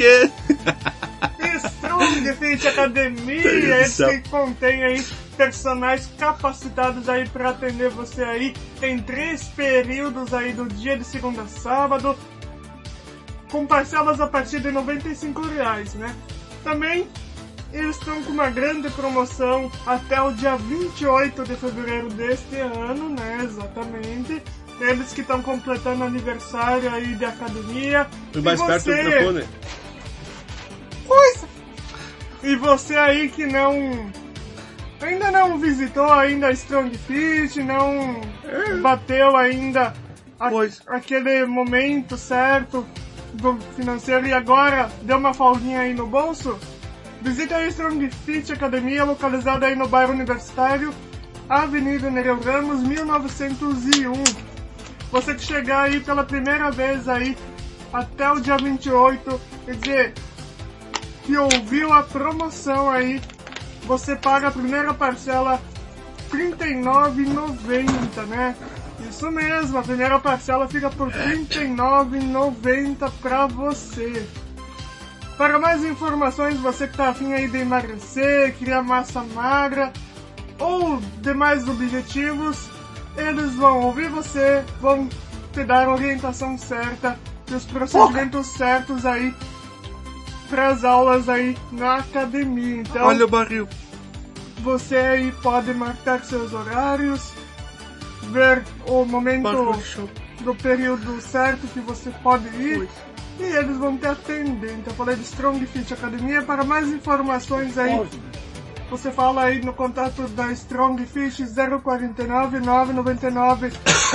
Strong Fit Academia, esse que contém aí personagens capacitados aí para atender você aí em três períodos aí do dia de segunda a sábado, com parcelas a partir de noventa e cinco reais, né? Também eles estão com uma grande promoção até o dia vinte e oito de fevereiro deste ano, né? Exatamente. Eles que estão completando aniversário aí de academia. Fui mais E perto do você- microfone. Coisa! E você aí que não... ainda não visitou ainda a Strong Fit, não bateu ainda a- aquele momento certo do financeiro e agora deu uma folguinha aí no bolso, visita a Strong Fit Academia, localizada aí no bairro Universitário, Avenida Nereu Ramos, mil novecentos e um. Você que chegar aí pela primeira vez aí até o dia vinte e oito, quer dizer, que ouviu a promoção aí, você paga a primeira parcela trinta e nove reais e noventa centavos, né? Isso mesmo, a primeira parcela fica por trinta e nove reais e noventa centavos pra você. Para mais informações, você que tá afim aí de emagrecer, criar massa magra ou demais objetivos, eles vão ouvir você, vão te dar a orientação certa e os procedimentos certos aí para as aulas aí na academia. Então, Olha o barril. você aí pode marcar seus horários, ver o momento Barril show. do período certo que você pode ir e eles vão te atender. Então eu falei de Strong Fit Academia. Para mais informações aí, você fala aí no contato da Strong Fit zero quatro nove nove nove nove.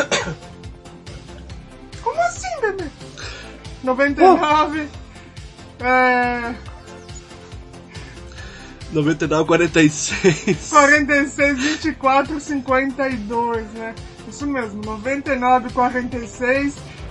Como assim, bebê? noventa e nove é... noventa e nove, quarenta e seis. quarenta e seis, vinte e quatro, cinquenta e dois, né? Isso mesmo, noventa e nove, quarenta e seis,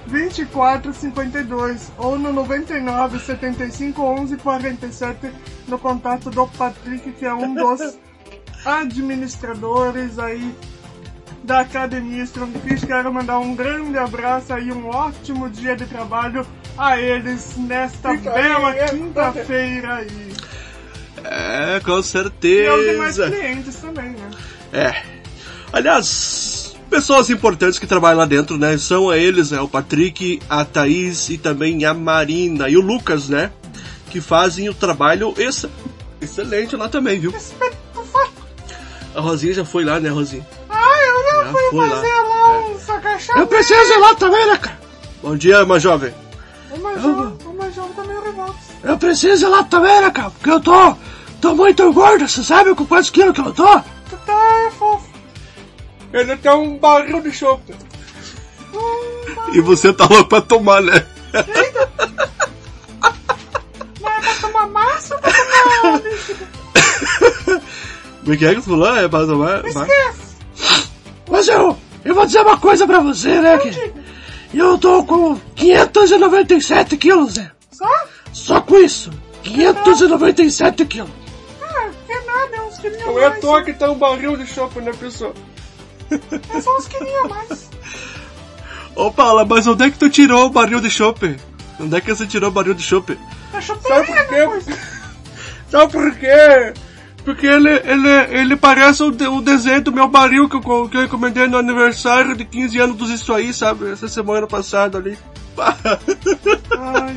vinte e quatro cinquenta e dois ou no noventa e nove, setenta e cinco, onze, quarenta e sete no contato do Patrick, que é um dos administradores aí da Academia Strongfish. Quero mandar um grande abraço e um ótimo dia de trabalho a eles nesta Fica bela aí, quinta-feira aí. É, com certeza. E aos demais clientes também, né? É. Aliás, pessoas importantes que trabalham lá dentro, né? São eles, né? O Patrick, a Thaís e também a Marina e o Lucas, né? Que fazem o trabalho ex- excelente lá também, viu? A Rosinha já foi lá, né, Rosinha? Ah, eu já, já fui fazer lá, lá um é. sacachão. Eu preciso ir lá também, né, cara? Bom dia, uma jovem. Uma jovem, uma jovem também remoto. Eu preciso ir lá também, né, cara? Porque eu tô, tô muito gordo, você sabe com quantos quilos que eu tô? Tu tá, é fofo. Ele tem um barril de chope. Hum, e você tá louco pra tomar, né? Eita. Mas é pra tomar massa ou pra tomar líquido? Como é que é que tu falou? É pra tomar? Esquece. Mas eu, eu vou dizer uma coisa pra você, né? Que eu tô com quinhentos e noventa e sete quilos, né? Só? Só com isso. quinhentos e noventa e sete quilos. Ah, que nada, é uns quilinhos mais. Não é à toa que tá um barril de chope, né, pessoal? É só uns quilinhos a mais. Ô, Paula, mas onde é que tu tirou o barril de chope? Onde é que você tirou o barril de chope? É choperia, Sabe por quê? Sabe por quê? Porque ele, ele, ele parece o, de, o desenho do meu barril que eu, que eu encomendei no aniversário de quinze anos dos Isso Aí, sabe? Essa semana passada ali. Ai,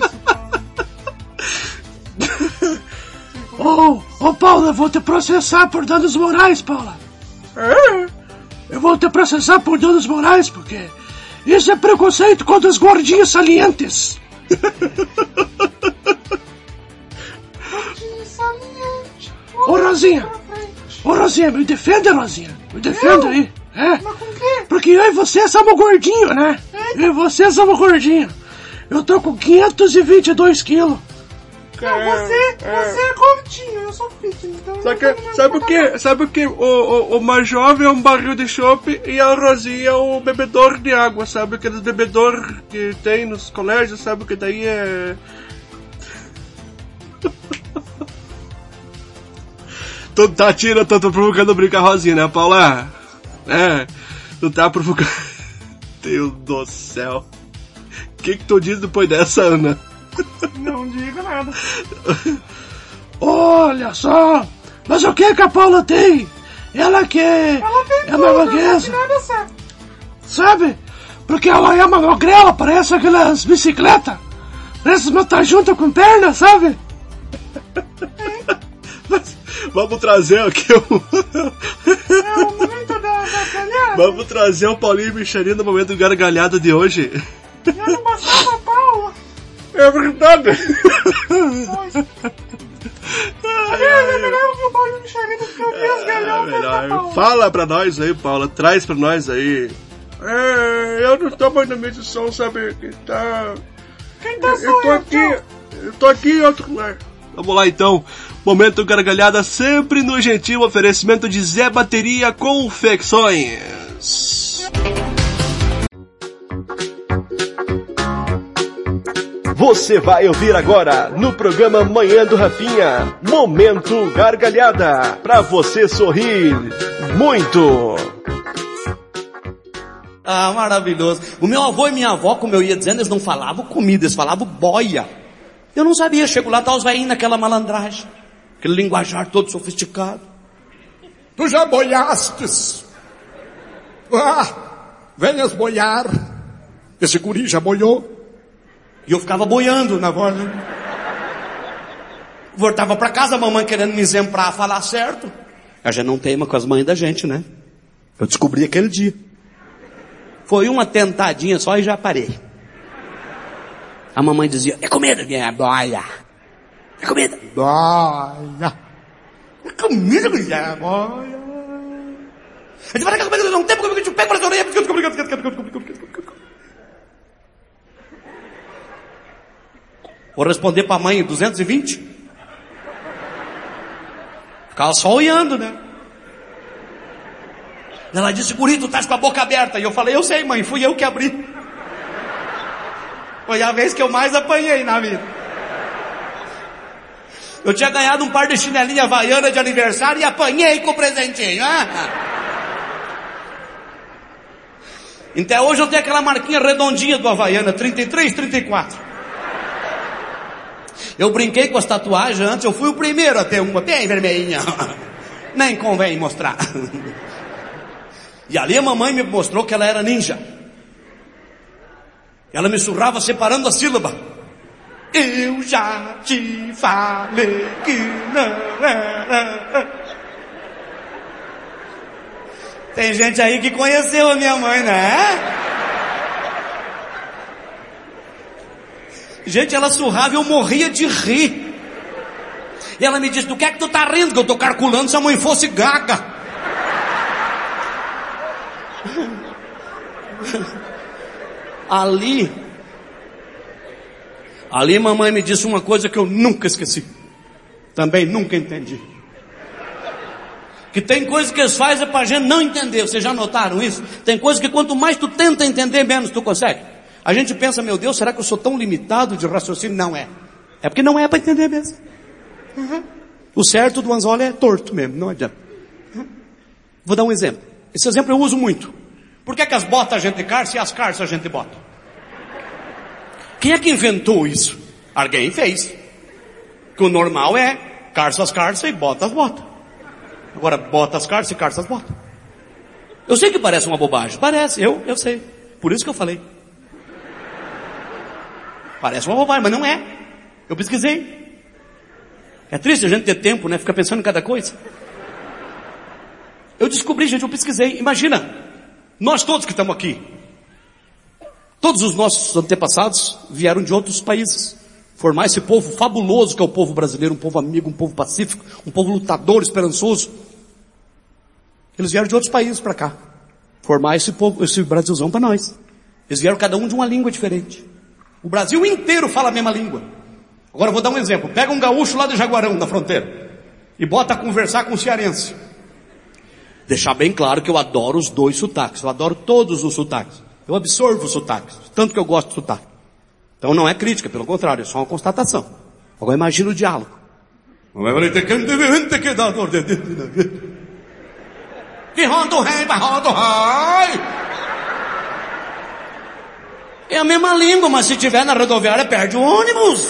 Ô, ô, Paula, eu vou te processar por danos morais, Paula. É? Eu vou te processar por danos morais, porque isso é preconceito contra os gordinhos salientes. Gordinho saliente. Ô, Rosinha. Ô, Rosinha, me defenda, Rosinha. Me defenda aí. É? Mas com quê? Porque eu e você somos gordinhos, né? É? Eu e você somos gordinhos. Eu tô com quinhentos e vinte e dois quilos. Não, você, você é gordinho, eu sou fit, então... Só que, sabe o que? Sabe o que? O, o, o mais jovem é um barril de chope e a Rosinha é o bebedor de água, sabe? Aqueles bebedor que tem nos colégios, sabe? Que daí é... Tu tá tirando, tu tá provocando brincar Rosinha, né, Paula? É, tu tá provocando... Deus do céu. O que que tu diz depois dessa, Ana? Não digo nada. Olha só! Mas o que que a Paula tem? Ela que é... Ela tem é uma magreza. Sabe? Porque ela é uma magrela, parece aquelas bicicletas. Parece uma tá junto com perna, sabe? Mas, vamos trazer aqui o... É o momento da gargalhada. Vamos trazer o Paulinho Micharia no momento do gargalhada de hoje. Eu não bastava a Paula. É verdade. Aliás, é melhor que o Paulinho Micharia do que o Deus Galhão. Fala pra nós aí, Paula. Traz pra nós aí. É, eu não tô mais na minha edição, sabe? Quem tá... Quem tá eu, eu tô aqui. Eu tô aqui em outro lugar. Vamos lá então. Momento gargalhada sempre no gentil oferecimento de Zé Bateria Confecções. Você vai ouvir agora no programa Manhã do Rafinha, Momento Gargalhada, pra você sorrir muito. Ah, maravilhoso. O meu avô e minha avó, como eu ia dizendo, eles não falavam comida, eles falavam boia. Eu não sabia, chego lá, tá os velhinhos naquela malandragem, aquele linguajar todo sofisticado. Tu já boiastes? Ah, venhas boiar. Esse guri já boiou. E eu ficava boiando na voz. Né? Voltava pra casa, a mamãe querendo me exemplar, falar certo. A gente não teima com as mães da gente, né? Eu descobri aquele dia. Foi uma tentadinha só e já parei. A mamãe dizia, é comida, minha boia. É comida. Boia. É comida, minha boia. A gente vai naquela comida, não tem porque eu te pego para as orelhas. Vou responder pra mãe duzentos e vinte? Ficava só olhando, né? Ela disse, guri, tu estás com a boca aberta. E eu falei, eu sei, mãe, fui eu que abri. Foi a vez que eu mais apanhei na vida. Eu tinha ganhado um par de chinelinha havaiana de aniversário e apanhei com o presentinho. Ah? Até hoje eu tenho aquela marquinha redondinha do Havaiana, trinta e três, trinta e quatro. Eu brinquei com as tatuagens antes, eu fui o primeiro a ter uma bem vermelhinha. Nem convém mostrar. E ali a mamãe me mostrou que ela era ninja. Ela me surrava separando a sílaba. Eu já te falei que não era. Tem gente aí que conheceu a minha mãe, né? Gente, ela surrava e eu morria de rir. E ela me disse, do que é que tu tá rindo? Que eu tô calculando se a mãe fosse gaga. Ali, ali mamãe me disse uma coisa que eu nunca esqueci. Também nunca entendi. Que tem coisa que eles fazem pra gente não entender. Vocês já notaram isso? Tem coisa que quanto mais tu tenta entender, menos tu consegue. A gente pensa, meu Deus, será que eu sou tão limitado de raciocínio? Não é. É porque não é para entender mesmo. Uhum. O certo do anzol é torto mesmo, não adianta. Uhum. Vou dar um exemplo. Esse exemplo eu uso muito. Por que é que as botas a gente calça e as calças a gente bota? Quem é que inventou isso? Alguém fez. Que o normal é calça as calças e bota as botas. Agora bota as calças e calça as botas. Eu sei que parece uma bobagem. Parece, eu, eu sei. Por isso que eu falei. Parece uma bobagem, mas não é. Eu pesquisei. É triste a gente ter tempo, né? Ficar pensando em cada coisa. Eu descobri, gente, eu pesquisei. Imagina, nós todos que estamos aqui, todos os nossos antepassados vieram de outros países. Formar esse povo fabuloso que é o povo brasileiro, um povo amigo, um povo pacífico, um povo lutador, esperançoso. Eles vieram de outros países para cá. Formar esse povo, esse Brasilzão para nós. Eles vieram cada um de uma língua diferente. O Brasil inteiro fala a mesma língua. Agora eu vou dar um exemplo. Pega um gaúcho lá de Jaguarão, da fronteira, e bota a conversar com um cearense. Deixar bem claro que eu adoro os dois sotaques. Eu adoro todos os sotaques. Eu absorvo os sotaques. Tanto que eu gosto de sotaque. Então não é crítica, pelo contrário, é só uma constatação. Agora imagina o diálogo. É a mesma língua, mas se tiver na rodoviária perde o ônibus.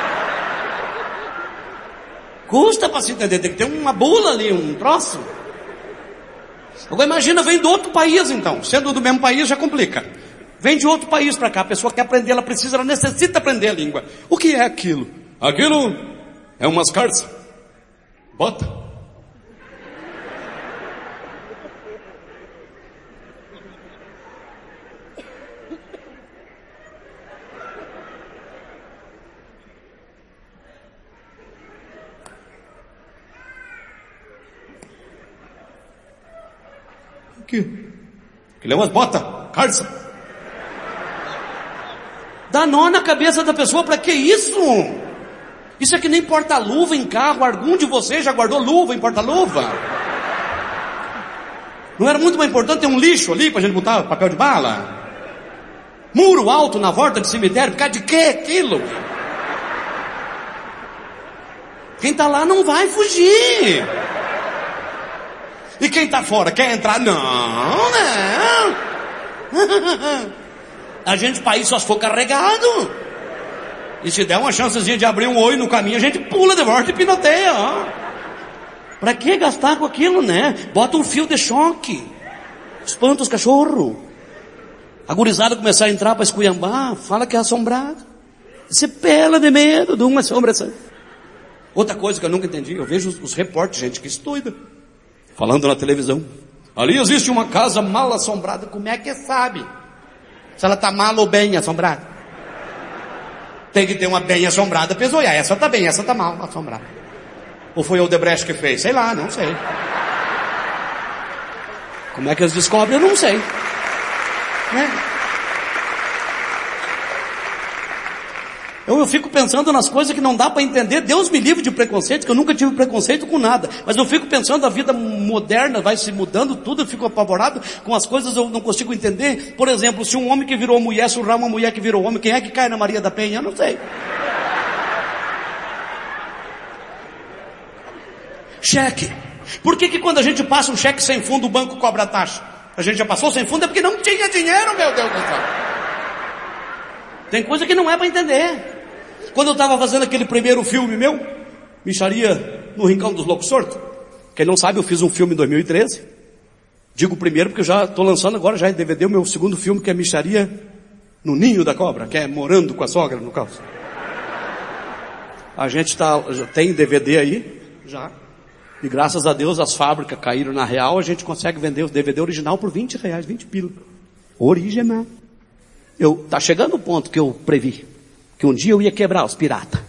Custa para se entender, tem que ter uma bula ali, um troço. Agora imagina, vem do outro país então. Sendo do mesmo país já complica. Vem de outro país para cá, a pessoa quer aprender, ela precisa, ela necessita aprender a língua. O que é aquilo? Aquilo é umas calças. Bota. O que? Aquilo é umas botas, calça. Dá nó na cabeça da pessoa, pra que isso? Isso é que nem porta-luva em carro. Algum de vocês já guardou luva em porta-luva? Não era muito mais importante ter um lixo ali pra gente botar papel de bala? Muro alto na volta de cemitério, por causa de quê aquilo? Quem tá lá não vai fugir. E quem tá fora quer entrar? Não, não. A gente, país só se for carregado. E se der uma chancezinha de abrir um olho no caminho, a gente pula de volta e pinoteia, ó. Pra que gastar com aquilo, né? Bota um fio de choque. Espanta os cachorros. A gurizada começar a entrar pra esculhambar, fala que é assombrado. Você pela de medo de uma assombração. Outra coisa que eu nunca entendi, eu vejo os, os repórteres, gente que estuda, falando na televisão. Ali existe uma casa mal assombrada. Como é que sabe se ela está mal ou bem assombrada? Tem que ter uma bem assombrada. Pensou, ah, essa está bem, essa está mal assombrada. Ou foi o Odebrecht que fez? Sei lá, não sei. Como é que eles descobrem? Eu não sei. É. Eu Então eu fico pensando nas coisas que não dá para entender. Deus me livre de preconceito, que eu nunca tive preconceito com nada. Mas eu fico pensando, a vida moderna vai se mudando tudo, eu fico apavorado com as coisas, eu não consigo entender. Por exemplo, se um homem que virou mulher surrar uma mulher que virou homem, quem é que cai na Maria da Penha? Eu não sei. Cheque. Por que que quando a gente passa um cheque sem fundo, o banco cobra a taxa? A gente já passou sem fundo é porque não tinha dinheiro, meu Deus do céu. Tem coisa que não é para entender. Quando eu estava fazendo aquele primeiro filme meu, Micharia no Rincão dos Loucos Sortos. Quem não sabe, eu fiz um filme em dois mil e treze. Digo primeiro porque eu já estou lançando agora, já em D V D, o meu segundo filme, que é Micharia no Ninho da Cobra, que é morando com a sogra, no caso. A gente tá, já tem D V D aí, já. E graças a Deus as fábricas caíram na real, a gente consegue vender os D V D original por vinte reais, vinte pila. Original. Eu, tá chegando o ponto que eu previ, que um dia eu ia quebrar os piratas.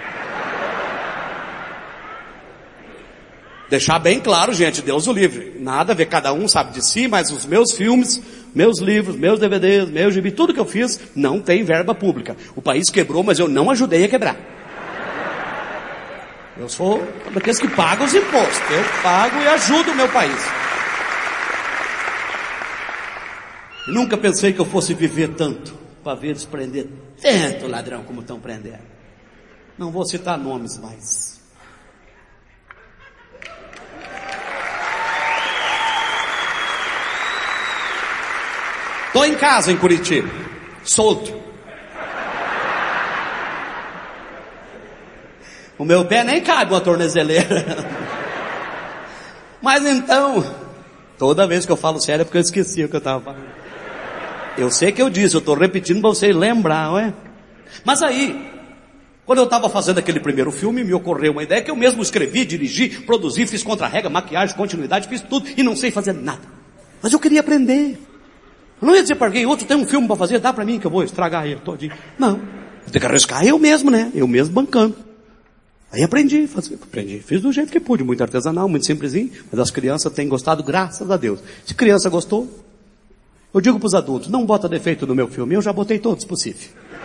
Deixar bem claro, gente, Deus o livre. Nada a ver, cada um sabe de si, mas os meus filmes, meus livros, meus D V Ds, meus gibi, tudo que eu fiz, não tem verba pública. O país quebrou, mas eu não ajudei a quebrar. Eu sou daqueles que pagam os impostos. Eu pago e ajudo o meu país. Eu nunca pensei que eu fosse viver tanto, para ver eles prender tanto ladrão como estão prendendo. Não vou citar nomes mais. Estou em casa em Curitiba, solto. O meu pé nem cabe uma tornezeleira. Mas então, toda vez que eu falo sério é porque eu esqueci o que eu estava falando. Eu sei que eu disse, eu estou repetindo para vocês lembrar, não é? Mas aí, quando eu estava fazendo aquele primeiro filme, me ocorreu uma ideia que eu mesmo escrevi, dirigi, produzi, fiz contra-rega, maquiagem, continuidade, fiz tudo e não sei fazer nada. Mas eu queria aprender. Eu não ia dizer para alguém, outro tem um filme para fazer, dá para mim que eu vou estragar ele todinho. Não, eu tenho que arriscar eu mesmo, né? Eu mesmo bancando. Aí aprendi, fazer, aprendi, fiz do jeito que pude, muito artesanal, muito simplesinho, mas as crianças têm gostado, graças a Deus. Se criança gostou, eu digo para os adultos, não bota defeito no meu filme, eu já botei todos possível.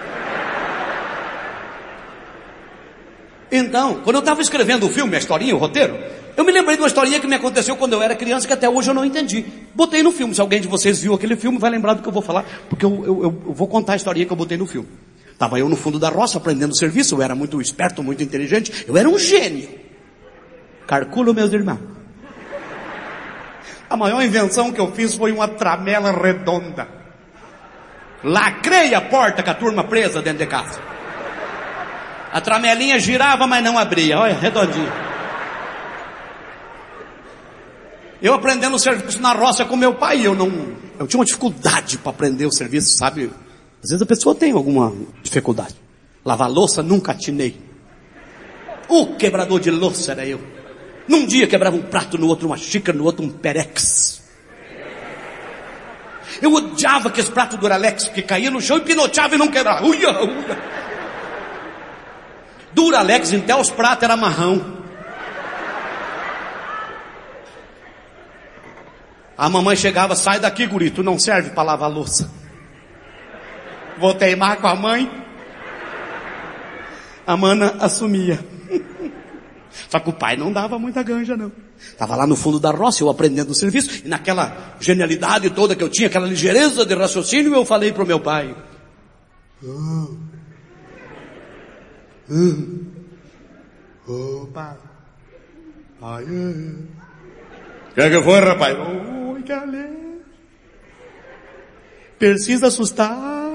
Então, quando eu estava escrevendo o filme, a historinha, o roteiro, eu me lembrei de uma historinha que me aconteceu quando eu era criança, que até hoje eu não entendi. Botei no filme, se alguém de vocês viu aquele filme, vai lembrar do que eu vou falar, porque eu, eu, eu vou contar a historinha que eu botei no filme. Estava eu no fundo da roça aprendendo serviço, eu era muito esperto, muito inteligente, eu era um gênio. Calculo, meus irmãos. A maior invenção que eu fiz foi uma tramela redonda. Lacrei a porta com a turma presa dentro de casa. A tramelinha girava, mas não abria, olha, redondinho. Eu aprendendo serviço na roça com meu pai, eu não, eu tinha uma dificuldade para aprender o serviço, sabe? Às vezes a pessoa tem alguma dificuldade. Lavar louça, nunca atinei. O quebrador de louça era eu. Num dia quebrava um prato, no outro uma xícara, no outro um perex. Eu odiava aqueles pratos Duralex que caía no chão e pinoteava e não quebrava. Uia, uia. Duralex, até os pratos era marrão. A mamãe chegava, sai daqui, guri, tu não serve para lavar louça. Vou teimar com a mãe. A mana assumia. Só que o pai não dava muita ganja, não. Estava lá no fundo da roça, eu aprendendo o serviço, e naquela genialidade toda que eu tinha, aquela ligeireza de raciocínio, eu falei pro meu pai. Ô, oh, oh, pai. Pai, o que é que foi, rapaz? Oi, galera. Precisa assustar.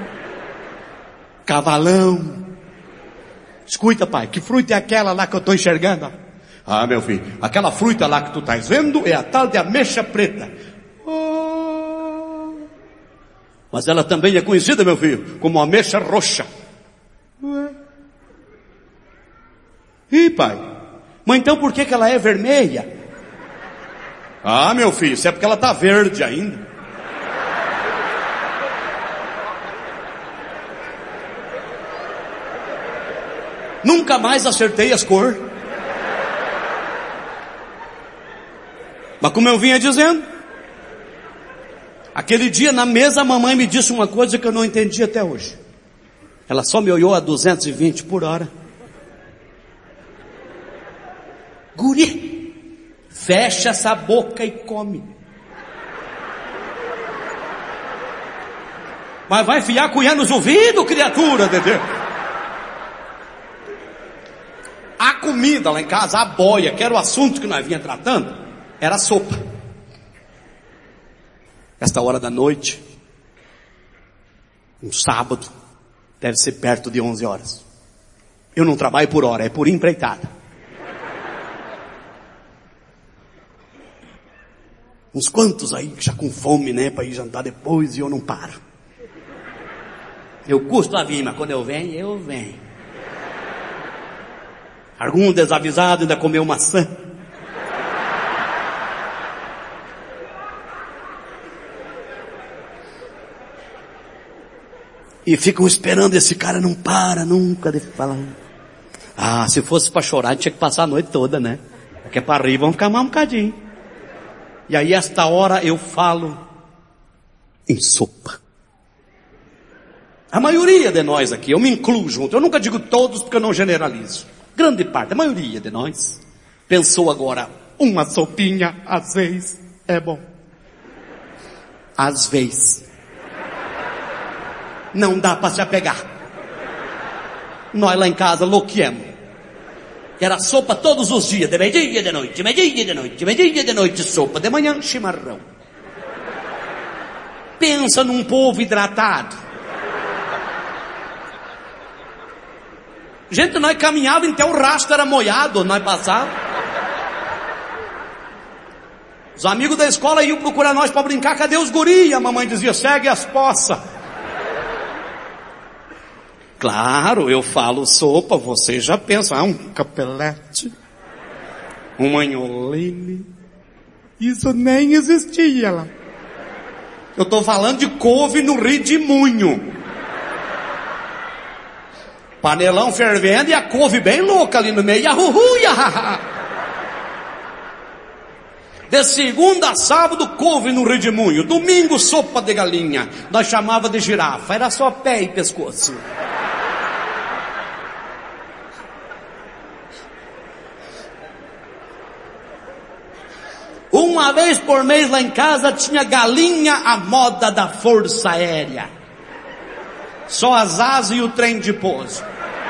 Cavalão. Escuta, pai, que fruta é aquela lá que eu estou enxergando? Ah, meu filho, aquela fruta lá que tu estás vendo é a tal de ameixa preta. Oh. Mas ela também é conhecida, meu filho, como ameixa roxa. Ué? Ih, pai, mas então por que que ela é vermelha? Ah, meu filho, isso é porque ela está verde ainda. Nunca mais acertei as cores. Mas como eu vinha dizendo, aquele dia na mesa a mamãe me disse uma coisa que eu não entendi até hoje. Ela só me olhou a duzentos e vinte por hora. Guri, fecha essa boca e come. Mas vai enfiar a colher nos ouvidos, criatura, Dedê. A comida lá em casa, a boia, que era o assunto que nós vinha tratando, era sopa. Esta hora da noite, um sábado, deve ser perto de onze horas. Eu não trabalho por hora, é por empreitada. Uns quantos aí já com fome, né, para ir jantar depois e eu não paro. Eu custo a vir, mas quando eu venho, eu venho. Algum desavisado ainda comeu maçã. E ficam esperando, esse cara não para nunca de falar. Ah, se fosse para chorar, tinha que passar a noite toda, né? Porque é para rir, vamos ficar mais um bocadinho. E aí, esta hora, eu falo em sopa. A maioria de nós aqui, eu me incluo junto, eu nunca digo todos porque eu não generalizo. Grande parte, a maioria de nós, pensou agora, uma sopinha, às vezes, é bom. Às vezes. Não dá para se apegar. Nós lá em casa loqueamos. Era sopa todos os dias, de meio-dia de noite, meio-dia de noite, meio-dia de noite, sopa, de manhã, chimarrão. Pensa num povo hidratado. Gente, nós caminhava, então o rastro era molhado, nós passávamos. Os amigos da escola iam procurar nós para brincar, cadê os guri? A mamãe dizia, segue as poças. Claro, eu falo sopa, você já pensa, ah, um capelete, um manholine, isso nem existia lá. Eu estou falando de couve no redemoinho. Panelão fervendo e a couve bem louca ali no meio, yahuhu, yahaha. De segunda a sábado, couve no redemoinho. Domingo, sopa de galinha. Nós chamava de girafa, era só pé e pescoço. Uma vez por mês lá em casa tinha galinha à moda da Força Aérea. Só as asas e o trem de pouso.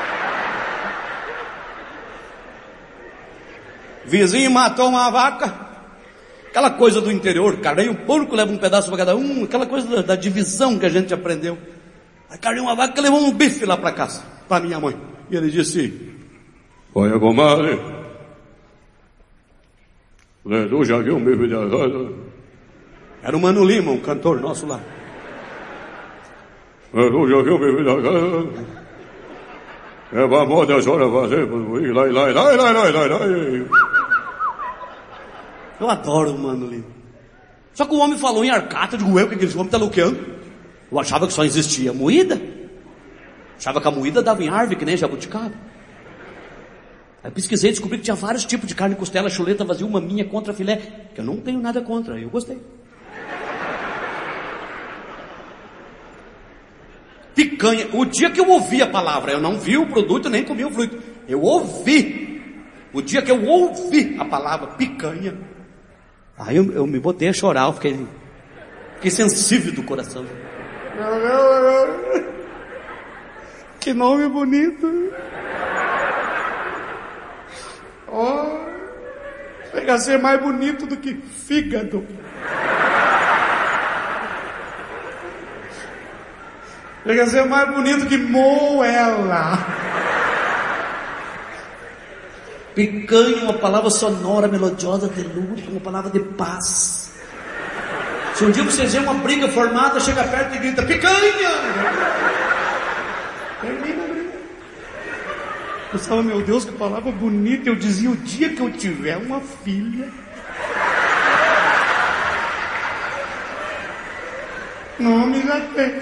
Vizinho matou uma vaca. Aquela coisa do interior, carnei um porco, leva um pedaço para cada um. Aquela coisa da, da divisão que a gente aprendeu. Aí carnei uma vaca, levou um bife lá para casa, para minha mãe. E ele disse, olha, comadre, era o Mano Lima, um cantor nosso lá. Eu adoro o Mano Lima. Só que o homem falou em arcata, eu digo eu que esse homem está louqueando. Eu achava que só existia moída. Achava que a moída dava em árvore, que nem jabuticaba. Aí pesquisei e descobri que tinha vários tipos de carne, costela, chuleta, vazio, maminha, contra filé, que eu não tenho nada contra, eu gostei. Picanha, o dia que eu ouvi a palavra, eu não vi o produto, nem comi o fruto, eu ouvi, o dia que eu ouvi a palavra picanha, aí eu, eu me botei a chorar, eu fiquei, fiquei sensível do coração. Que nome bonito. Oh, chega a ser mais bonito do que fígado. Chega a ser mais bonito que moela. Picanha, uma palavra sonora, melodiosa, de luto, uma palavra de paz. Se um dia vocês verem uma briga formada, chega perto e grita, picanha! Termina a briga. Eu pensava, meu Deus, que palavra bonita. Eu dizia, o dia que eu tiver uma filha, nome já tem.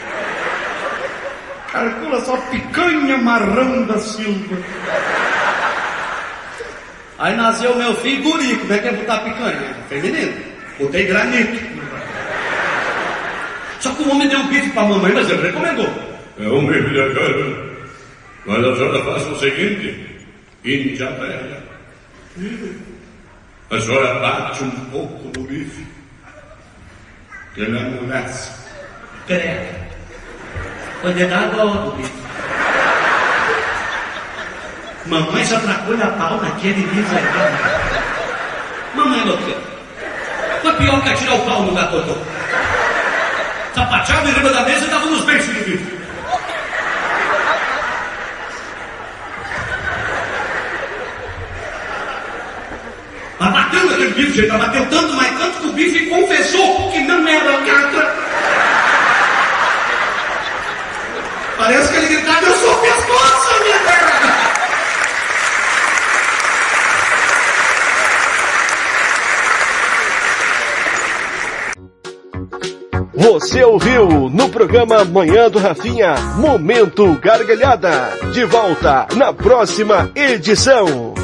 Calcula só, Picanha Marrão da Silva. Aí nasceu meu filho, guri. Como é que é botar picanha? Feminino. Botei granito. Só que o homem deu bife pra mamãe, mas ele recomendou. é um embriagado. Mas a senhora faça o seguinte, índia velha. A senhora bate um pouco no bife, que ele amolece. Credo. Condenado ao bife. Mamãe já tracou a pau naquele bife aí. Mamãe louqueira. Foi pior que atirar o pau no gatotô. Sapateava em cima da mesa e dava nos peixes do bife. Mas bateu naquele bife, gente, bateu tanto, mas tanto que o bife confessou que não era gata. Parece que ele gritava, eu sou pescoço, minha terra! Você ouviu no programa Manhã do Rafinha, Momento Gargalhada. De volta na próxima edição.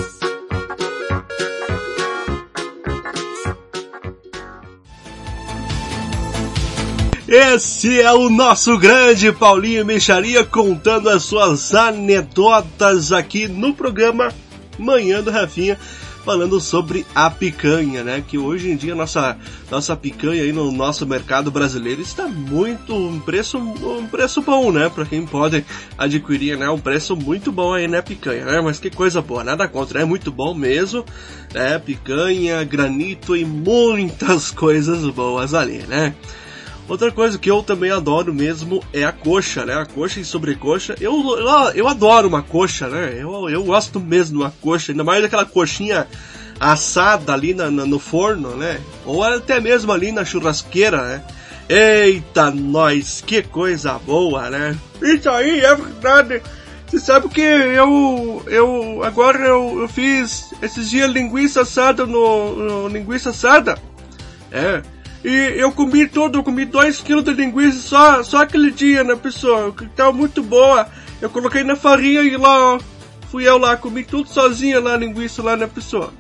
Esse é o nosso grande Paulinho Mexaria contando as suas anedotas aqui no programa Manhã do Rafinha, falando sobre a picanha, né? Que hoje em dia nossa nossa picanha aí no nosso mercado brasileiro está muito um preço um preço bom, né? Para quem pode adquirir, né? Um preço muito bom aí, né? Picanha, né? Mas que coisa boa, nada contra, é muito bom mesmo, né? Picanha, granito e muitas coisas boas ali, né? Outra coisa que eu também adoro mesmo é a coxa, né? A coxa e sobrecoxa. Eu, eu, eu adoro uma coxa, né? Eu, eu gosto mesmo de uma coxa, ainda mais daquela coxinha assada ali na, na, no forno, né? Ou até mesmo ali na churrasqueira, né? Eita, nós, que coisa boa, né? Isso aí é verdade. Você sabe que eu, eu agora eu, eu fiz esses dias linguiça assada no, no linguiça assada. É. E eu comi tudo, eu comi dois quilos de linguiça só, só aquele dia, né, pessoal? Que tava muito boa. Eu coloquei na farinha e lá, ó, fui eu lá, comi tudo sozinha lá, linguiça lá, né, pessoal?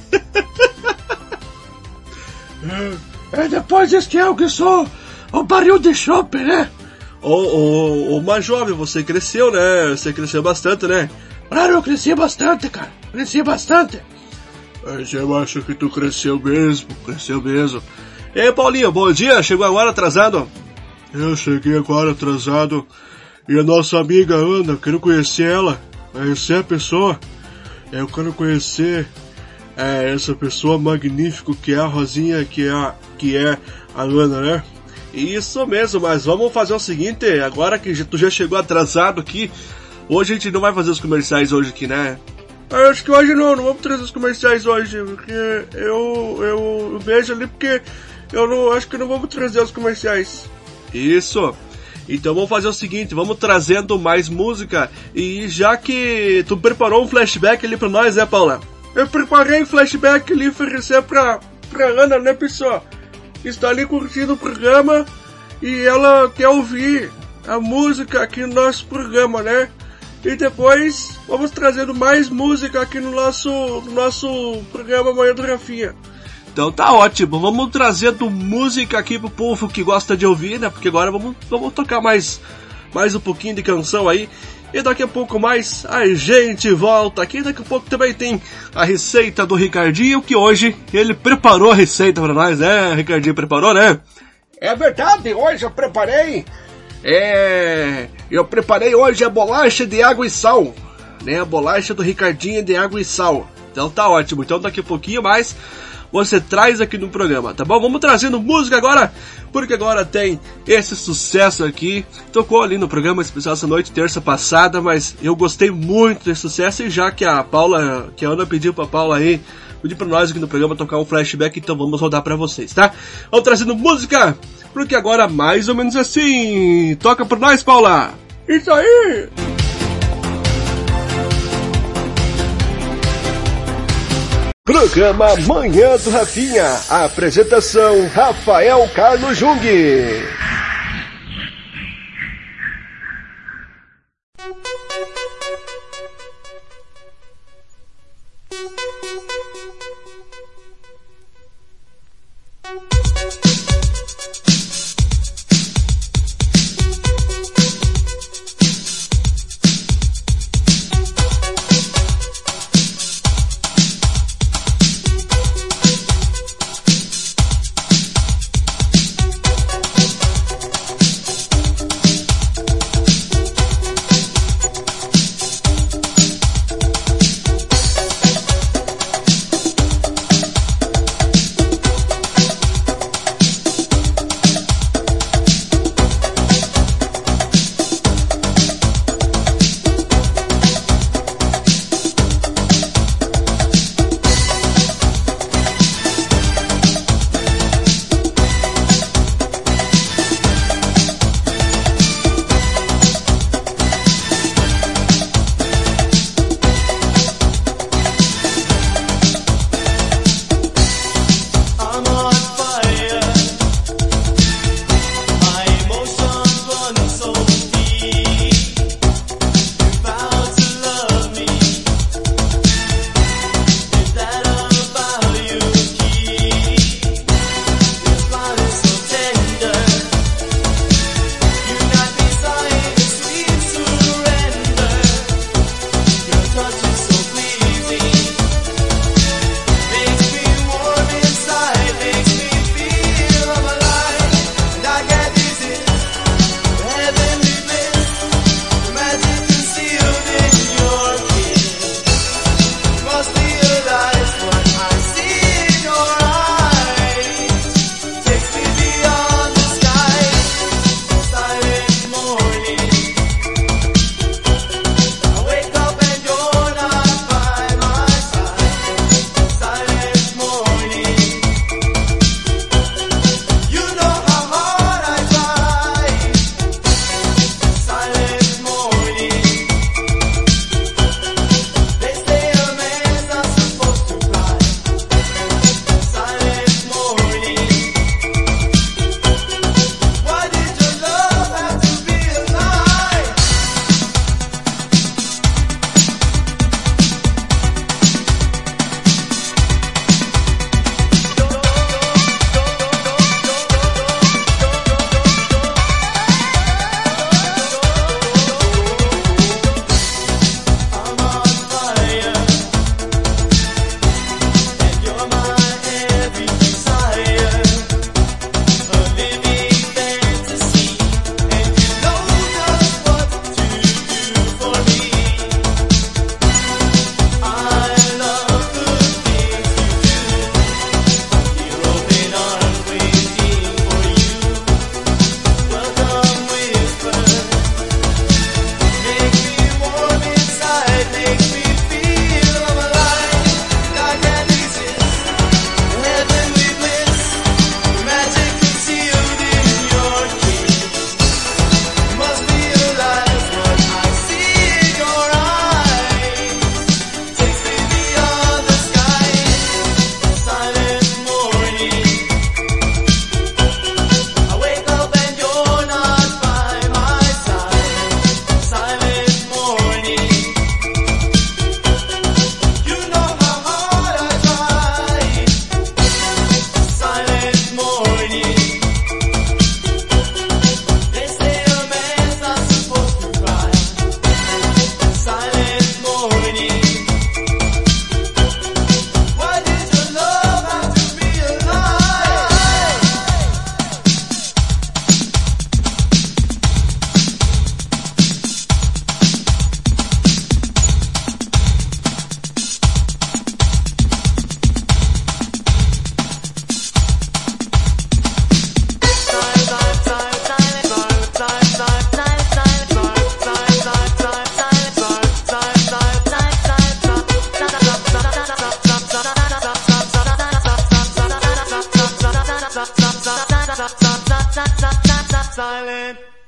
É, depois desse é o que sou o barril de chope, né? Ô, ô, ô, mais jovem, você cresceu, né? Você cresceu bastante, né? Claro, eu cresci bastante, cara. Cresci bastante. Mas eu acho que tu cresceu mesmo, cresceu mesmo. Ei, Paulinho, bom dia, chegou agora atrasado? Eu cheguei agora atrasado. E a nossa amiga Ana, eu quero conhecer ela. Conhecer a pessoa. Eu quero conhecer é, essa pessoa magnífica que é a Rosinha, que é a, que é a Ana, né? Isso mesmo, mas vamos fazer o seguinte, agora que tu já chegou atrasado aqui, hoje a gente não vai fazer os comerciais hoje aqui, né? Eu acho que hoje não, não vamos trazer os comerciais hoje, porque eu, eu, eu vejo ali porque... Eu não, acho que não vamos trazer os comerciais. Isso. Então vamos fazer o seguinte, vamos trazendo mais música. E já que tu preparou um flashback ali pra nós, né, Paula? Eu preparei um flashback ali, oferecer pra, pra Ana, né, pessoal? Está ali curtindo o programa e ela quer ouvir a música aqui no nosso programa, né? E depois vamos trazendo mais música aqui no nosso, no nosso programa Manhã do Rafinha. Então tá ótimo, vamos trazendo música aqui pro povo que gosta de ouvir, né? Porque agora vamos, vamos tocar mais, mais um pouquinho de canção aí. E daqui a pouco mais a gente volta aqui. Daqui a pouco também tem a receita do Ricardinho, que hoje ele preparou a receita pra nós, né? O Ricardinho preparou, né? É verdade, hoje eu preparei... É... Eu preparei hoje a bolacha de água e sal, né? A bolacha do Ricardinho de água e sal. Então tá ótimo, então daqui a pouquinho mais... você traz aqui no programa, tá bom? Vamos trazendo música agora, porque agora tem esse sucesso aqui. Tocou ali no programa especial essa noite, terça passada, mas eu gostei muito desse sucesso. E já que a Paula, que a Ana pediu pra Paula aí, pediu pra nós aqui no programa tocar um flashback, então vamos rodar pra vocês, tá? Vamos trazendo música, porque agora mais ou menos assim. Toca pra nós, Paula! Isso aí! Programa Manhã do Rafinha. Apresentação Rafael Carlos Jung.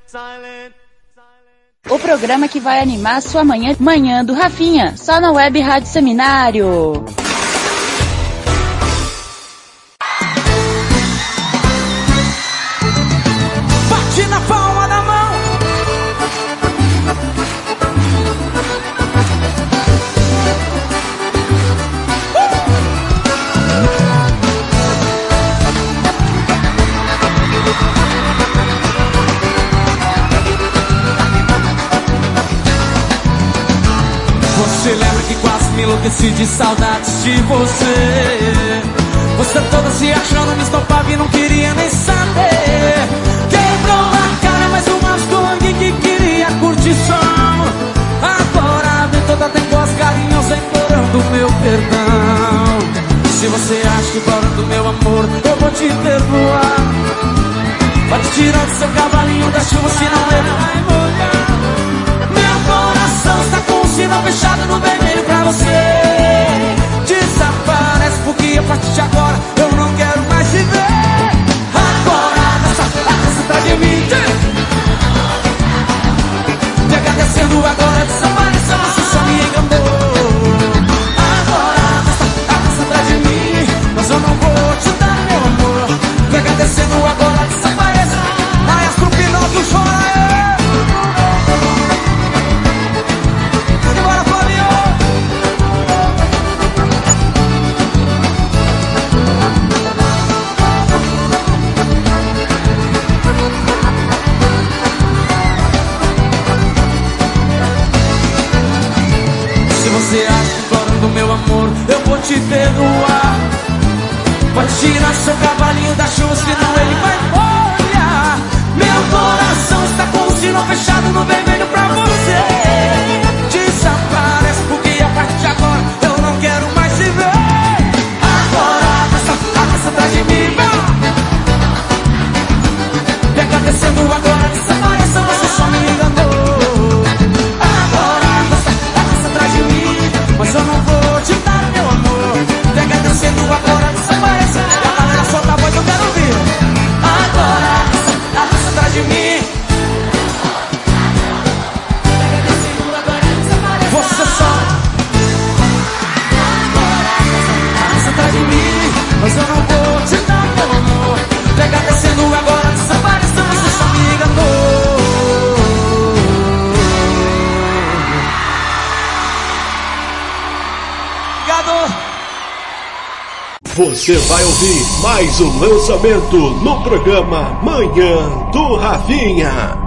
O programa que vai animar sua manhã, Manhã do Rafinha, só na Web Rádio Seminário. Bate na palma da mão. Você lembra que quase me enlouqueci de saudades de você? Você toda se achando, me estopava e não queria nem saber. Quebrou a cara, mas o mais gangue que queria curtição. Agora vem toda temposa carinhosa implorando meu perdão. Se você acha que implorando meu amor eu vou te perdoar, pode tirar do seu cavalinho da chuva, senão ele vai molhar. Meu coração está com o sinal fechado no vermelho pra você. Desaparece porque a partir de agora eu não quero mais te ver. Agora dança, dança atrás de mim. Me agradecendo agora, desapareceu, você só me enganou. Agora dança, dança atrás de mim, mas eu não vou te dar meu amor. Me agradecendo agora, desapareça. Maestro Pinóquio chora. Você acha que implorando meu amor eu vou te perdoar, pode tirar seu cavalinho da chuva, senão ele vai molhar. Meu coração está com o sinal fechado no vermelho pra você. Desaparece porque a partir de agora eu não quero mais te ver. Agora dança, dança atrás de mim. Me agradecendo agora, desapareça, você só me enganou. Mas eu não vou te dar meu amor. Te agradecendo agora, desaparece. E a galera solta a voz que eu quero ouvir. Agora, a dança atrás de mim. Te agradecendo agora, desaparece. Você só. Agora, a dança atrás de mim. Mas eu não vou te dar meu amor. Te agradecendo agora, desaparece. Você só me enganou. Você vai ouvir mais um lançamento no programa Manhã do Rafinha.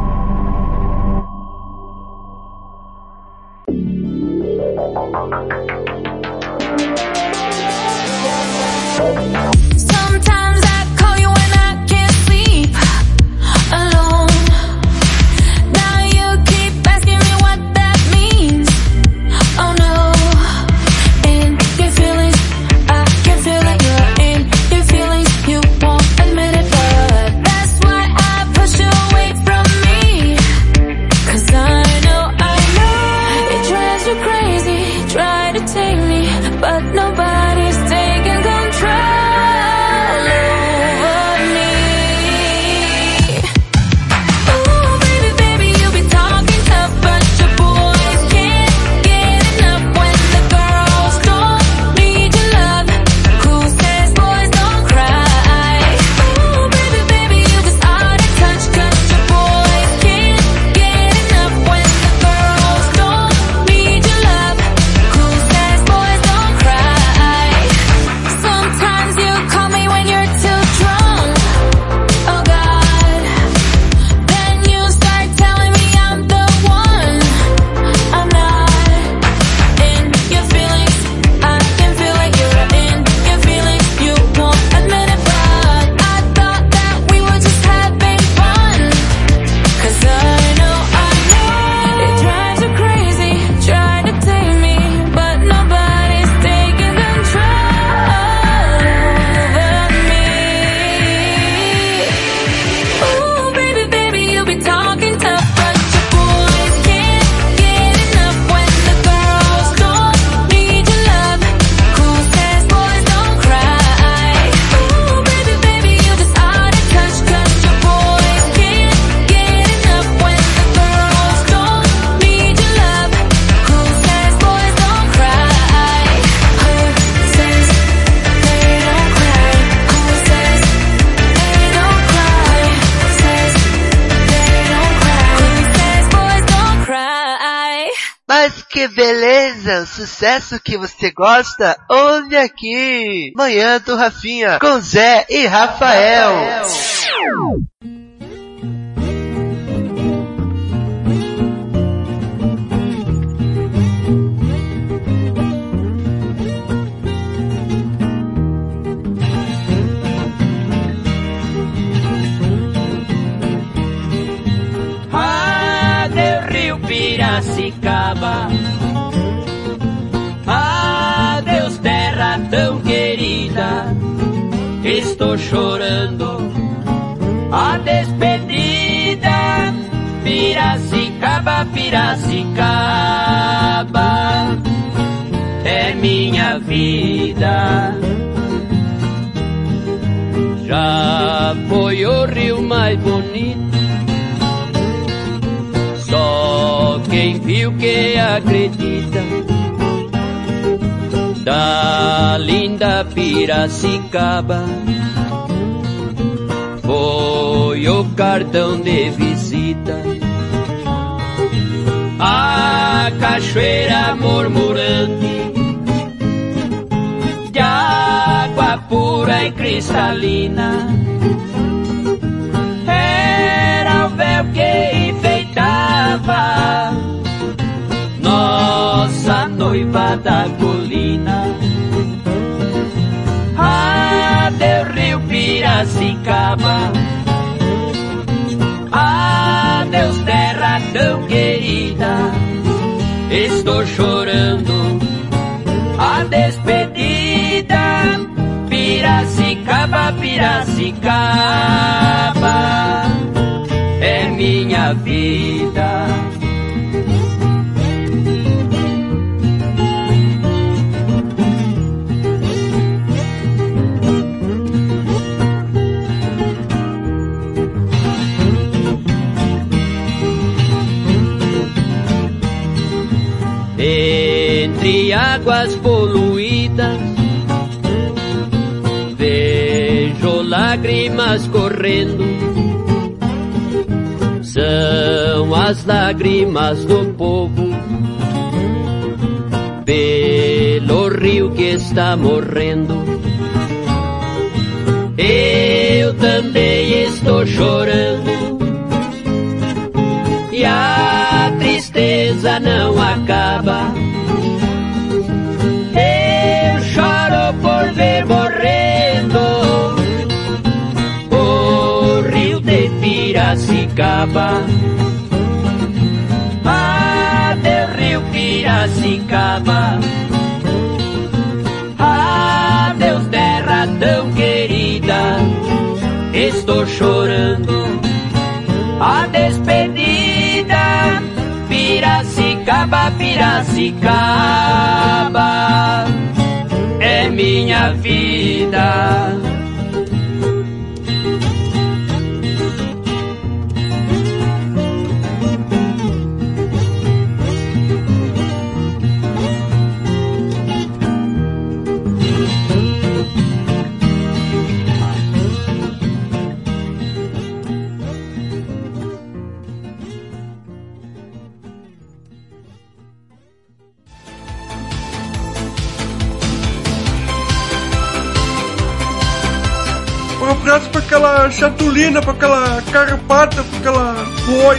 From me que beleza! O sucesso que você gosta, ouve aqui! Manhã do Rafinha, com Zé e Rafael. Piracicaba, adeus terra tão querida, estou chorando a despedida. Piracicaba, Piracicaba, é minha vida. Já foi o rio mais bonito, só quem viu que acredita, da linda Piracicaba. Foi o cartão de visita, a cachoeira murmurante, de água pura e cristalina. Era o véu que enfeitava nossa noiva da colina. Adeus rio Piracicaba, adeus terra tão querida, estou chorando a despedida. Piracicaba, Piracicaba, é minha vida. Entre águas poluídas vejo lágrimas correndo, são as lágrimas do povo pelo rio que está morrendo. Eu também estou chorando e a tristeza não acaba. Eu choro por ver morrendo o rio de Piracicaba. Adeus rio Piracicaba, adeus terra tão querida, estou chorando a despedida. Piracicaba, Piracicaba, é minha vida. Um abraço pra aquela chatulina, pra aquela carpata, pra aquela boi.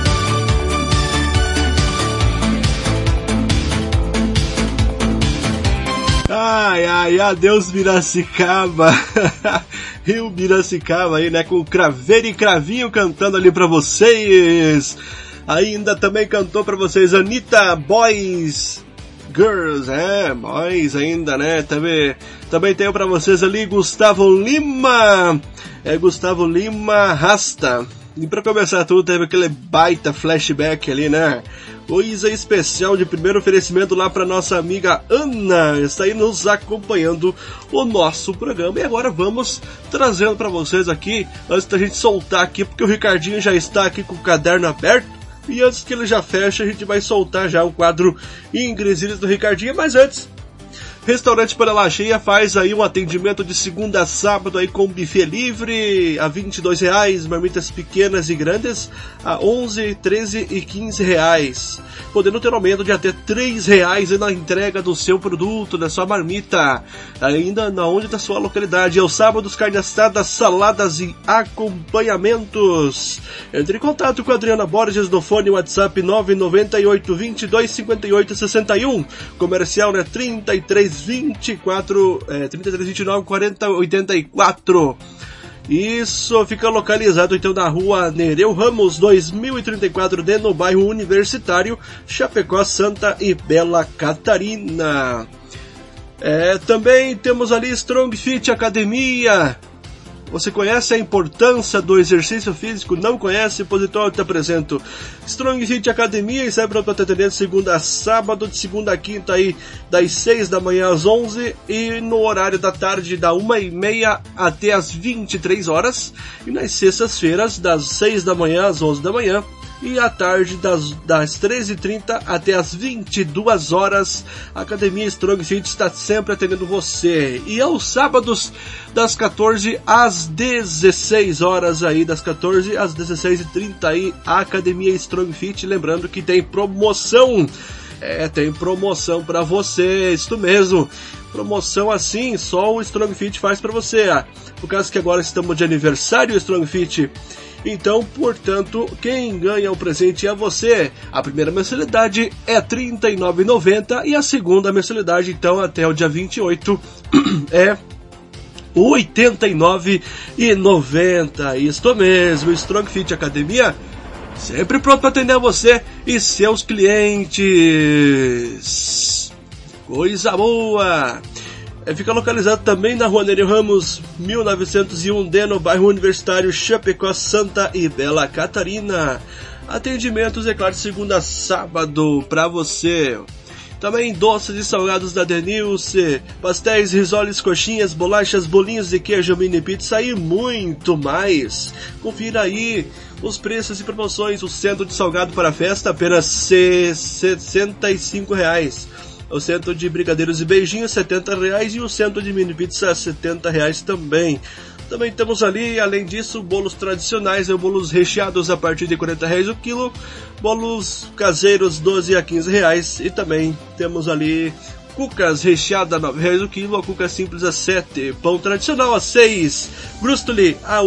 Ai, ai, adeus Piracicaba. Rio Piracicaba aí, né, com Craveiro e Cravinho cantando ali pra vocês. Ainda também cantou pra vocês Anitta, Boys, Girls, é, Boys ainda, né, também, também tenho pra vocês ali Gustavo Lima, é, Gustavo Lima, Rasta. E pra começar tudo, teve aquele baita flashback ali, né? Coisa especial de primeiro oferecimento lá pra nossa amiga Ana, está aí nos acompanhando o nosso programa. E agora vamos trazendo pra vocês aqui, antes da gente soltar aqui, porque o Ricardinho já está aqui com o caderno aberto. E antes que ele já feche, a gente vai soltar já o quadro Ingresilhas do Ricardinho. Mas antes, Restaurante Panela Cheia faz aí um atendimento de segunda a sábado aí com buffet livre a vinte e dois reais, marmitas pequenas e grandes a onze, treze e quinze reais, podendo ter aumento de até três reais na entrega do seu produto, da sua marmita, ainda na onde da sua localidade. Aos sábados, carne assada, saladas e acompanhamentos. Entre em contato com a Adriana Borges no fone WhatsApp nove nove oito, vinte e dois, cinquenta e oito, sessenta e um, comercial né trinta e três, vinte e quatro, é, trinta e três, vinte e nove, quarenta, oitenta e quatro. Isso fica localizado então na rua Nereu Ramos dois mil e trinta e quatro D, no bairro Universitário, Chapecó, Santa e Bela Catarina. É, também temos ali Strong Fit Academia. Você conhece a importância do exercício físico? Não conhece? Pois então eu te apresento Strong Fit Academia, e sai para o atendimento de segunda a sábado, de segunda a quinta aí, das seis da manhã às onze, e no horário da tarde da uma e meia até as vinte e três horas, e nas sextas-feiras das seis da manhã às onze da manhã, e à tarde das, das treze e trinta até as vinte e duas horas, a Academia Strong Fit está sempre atendendo você. E aos sábados, das quatorze às dezesseis horas aí, das quatorze às dezesseis e trinta aí, a Academia Strong Fit, lembrando que tem promoção. É, tem promoção para você, isto mesmo. Promoção assim, só o Strong Fit faz para você. Ah, por causa que agora estamos de aniversário, Strong Fit. Então, portanto, quem ganha o presente é você. A primeira mensalidade é trinta e nove reais e noventa centavos e a segunda mensalidade, então, até o dia vinte e oito, é oitenta e nove reais e noventa centavos. Isto mesmo, Strong Fit Academia, sempre pronto para atender você e seus clientes. Coisa boa! Fica localizado também na rua Nereu Ramos, mil novecentos e um D, no bairro Universitário, Chapecó, Santa e Bela Catarina. Atendimentos, é claro, de segunda a sábado para você. Também doces e salgados da Denilce, pastéis, risoles, coxinhas, bolachas, bolinhos de queijo, mini pizza e muito mais. Confira aí os preços e promoções. O centro de salgado para a festa apenas sessenta e cinco reais. O centro de brigadeiros e beijinhos, setenta reais, e o centro de mini pizza, setenta reais também. Também temos ali, além disso, bolos tradicionais, ou bolos recheados a partir de quarenta reais o quilo, bolos caseiros, doze a quinze reais, e também temos ali cucas recheada a nove reais o quilo, a cuca simples a sete, pão tradicional a seis, brustoli a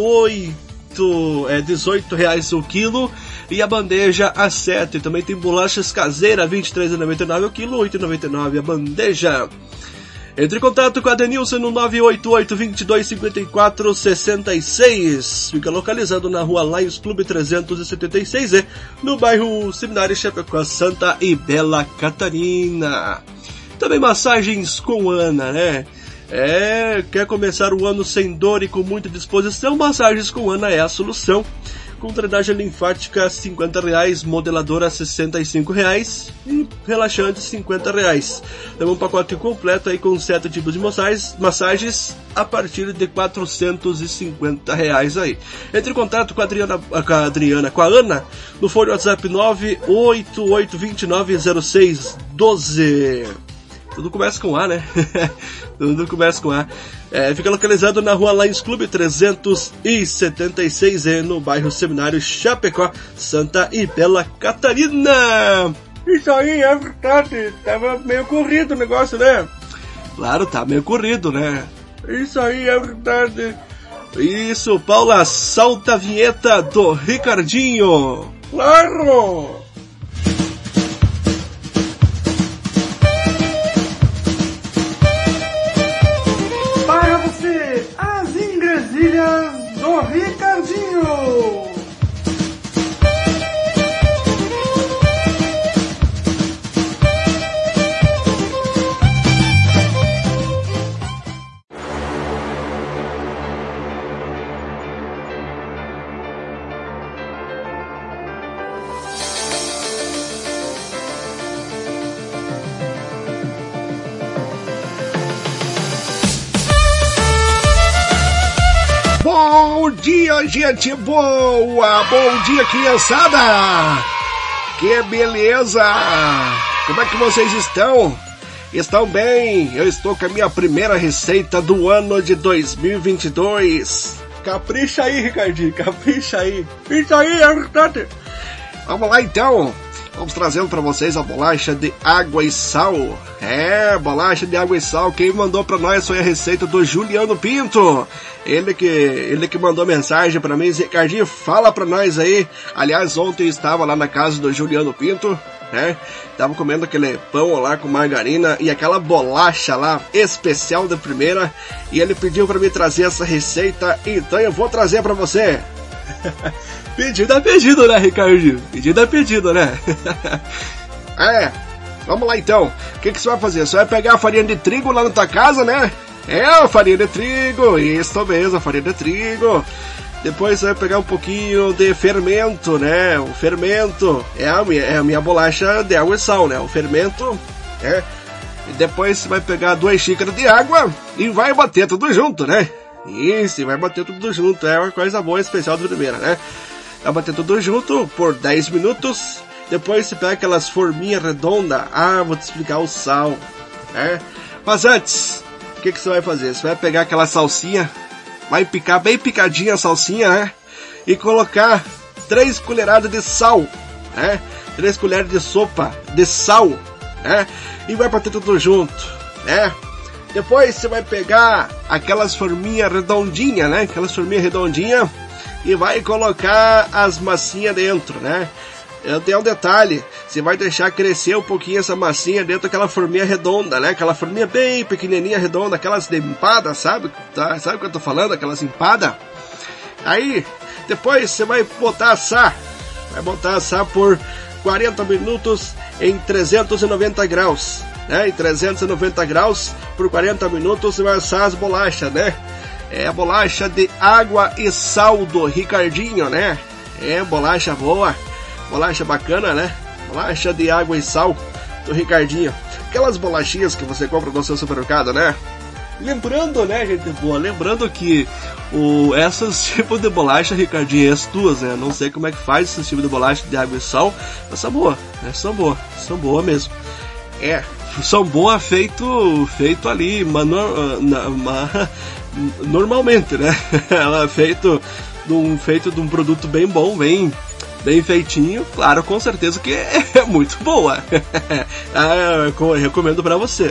oito, é dezoito reais o quilo, e a bandeja a sete. Também tem bolachas caseiras, vinte e três reais e noventa e nove centavos o quilo, oito reais e noventa e nove centavos a bandeja. Entre em contato com a Denilson no nove oito oito, vinte e dois, cinquenta e quatro, sessenta e seis. Fica localizado na rua Lions Clube trezentos e setenta e seis E, no bairro Seminário, Chapecó, Santa e Bela Catarina. Também massagens com Ana, né? É, quer começar o ano sem dor e com muita disposição? Massagens com Ana é a solução. Com drenagem linfática cinquenta reais, modeladora sessenta e cinco reais e relaxante cinquenta reais. Tem um pacote completo aí com sete tipos de massagens, massagens a partir de quatrocentos e cinquenta reais aí. Entre em contato com a Adriana, com a Adriana, com a Ana, no fone WhatsApp nove oito oito, dois nove zero seis, um dois. Tudo começa com A, né? Tudo começa com A. É, fica localizado na rua Lions Clube trezentos e setenta e seis E, no bairro Seminário, Chapecó, Santa e Bela Catarina. Isso aí é verdade. Tava meio corrido o negócio, né? Claro, tá meio corrido, né? Isso aí é verdade. Isso, Paula, solta a vinheta do Ricardinho. Claro! Para você, as ingresilhas do Ricardinho. Bom dia, gente boa! Bom dia, criançada! Que beleza! Como é que vocês estão? estão bem? Eu estou com a minha primeira receita do ano de dois mil e vinte e dois. Capricha aí, Ricardinho, capricha aí. Capricha aí, é verdade. Vamos lá então. Vamos trazendo para vocês a bolacha de água e sal. É, bolacha de água e sal. Quem mandou para nós foi a receita do Juliano Pinto. Ele que, ele que mandou mensagem para mim. Ricardinho, fala para nós aí. Aliás, ontem eu estava lá na casa do Juliano Pinto, né? Tava comendo aquele pão lá com margarina e aquela bolacha lá, especial da primeira. E ele pediu para me trazer essa receita, então eu vou trazer para você. Pedido é pedido, né, Ricardinho? Pedido é pedido, né? É, vamos lá então. O que, que você vai fazer? Você vai pegar a farinha de trigo lá na tua casa, né? É, a farinha de trigo, isso mesmo, a farinha de trigo. Depois você vai pegar um pouquinho de fermento, né? O fermento é a minha, é a minha bolacha de água e sal, né? O fermento, né? E depois você vai pegar duas xícaras de água e vai bater tudo junto, né? Isso, vai bater tudo junto, é uma coisa boa, especial da primeira, né? Vai bater tudo junto por dez minutos. Depois você pega aquelas forminhas redondas. Ah, vou te explicar o sal, né? Mas antes, o que, que você vai fazer? Você vai pegar aquela salsinha, vai picar bem picadinha a salsinha, né? E colocar três colheradas de sal, né? Três colheres de sopa de sal, né? E vai bater tudo junto, né? Depois você vai pegar aquelas forminhas redondinhas, né? Aquelas forminhas redondinhas e vai colocar as massinhas dentro, né? Tem um detalhe, você vai deixar crescer um pouquinho essa massinha dentro daquela forminha redonda, né? Aquela forminha bem pequenininha, redonda, aquelas de empada, sabe? Tá? Sabe o que eu tô falando? Aquelas empadas. Aí, depois você vai botar assar. Vai botar assar por quarenta minutos em trezentos e noventa graus, né? Em trezentos e noventa graus por quarenta minutos você vai assar as bolachas, né? É a bolacha de água e sal do Ricardinho, né? É bolacha boa, bolacha bacana, né? Bolacha de água e sal do Ricardinho. Aquelas bolachinhas que você compra no seu supermercado, né? Lembrando, né, gente boa, lembrando que o, essas tipos de bolacha, Ricardinho, essas duas, né? Não sei como é que faz esse tipo de bolacha de água e sal, mas são boas, né? São boas, são boas mesmo. É, são boas feito, feito ali, mano, na, ma, normalmente, né? Ela é feito de um, feito de um produto bem bom, bem, bem feitinho, claro, com certeza que é muito boa. Ah, eu recomendo pra você.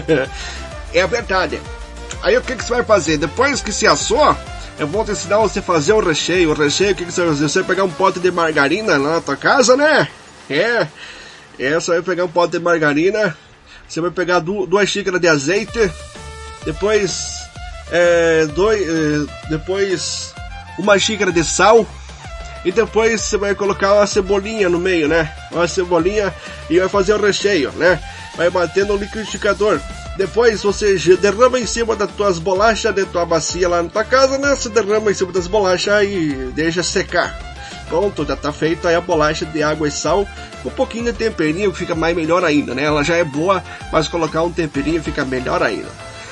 É verdade. Aí o que, que você vai fazer? Depois que se assou, eu vou te ensinar você a fazer o recheio. O recheio, o que, que você vai fazer? Você vai pegar um pote de margarina lá na tua casa, né? É. É, você vai pegar um pote de margarina. Você vai pegar du- duas xícaras de azeite. Depois, é, dois, é, depois uma xícara de sal. E depois você vai colocar uma cebolinha no meio, né? Uma cebolinha e vai fazer o recheio, né? Vai bater no liquidificador. Depois você derrama em cima das tuas bolachas, de tua bacia lá na tua casa, né? Você derrama em cima das bolachas e deixa secar. Pronto, já tá feita aí a bolacha de água e sal. Um pouquinho de temperinho que fica mais melhor ainda, né? Ela já é boa, mas colocar um temperinho fica melhor ainda.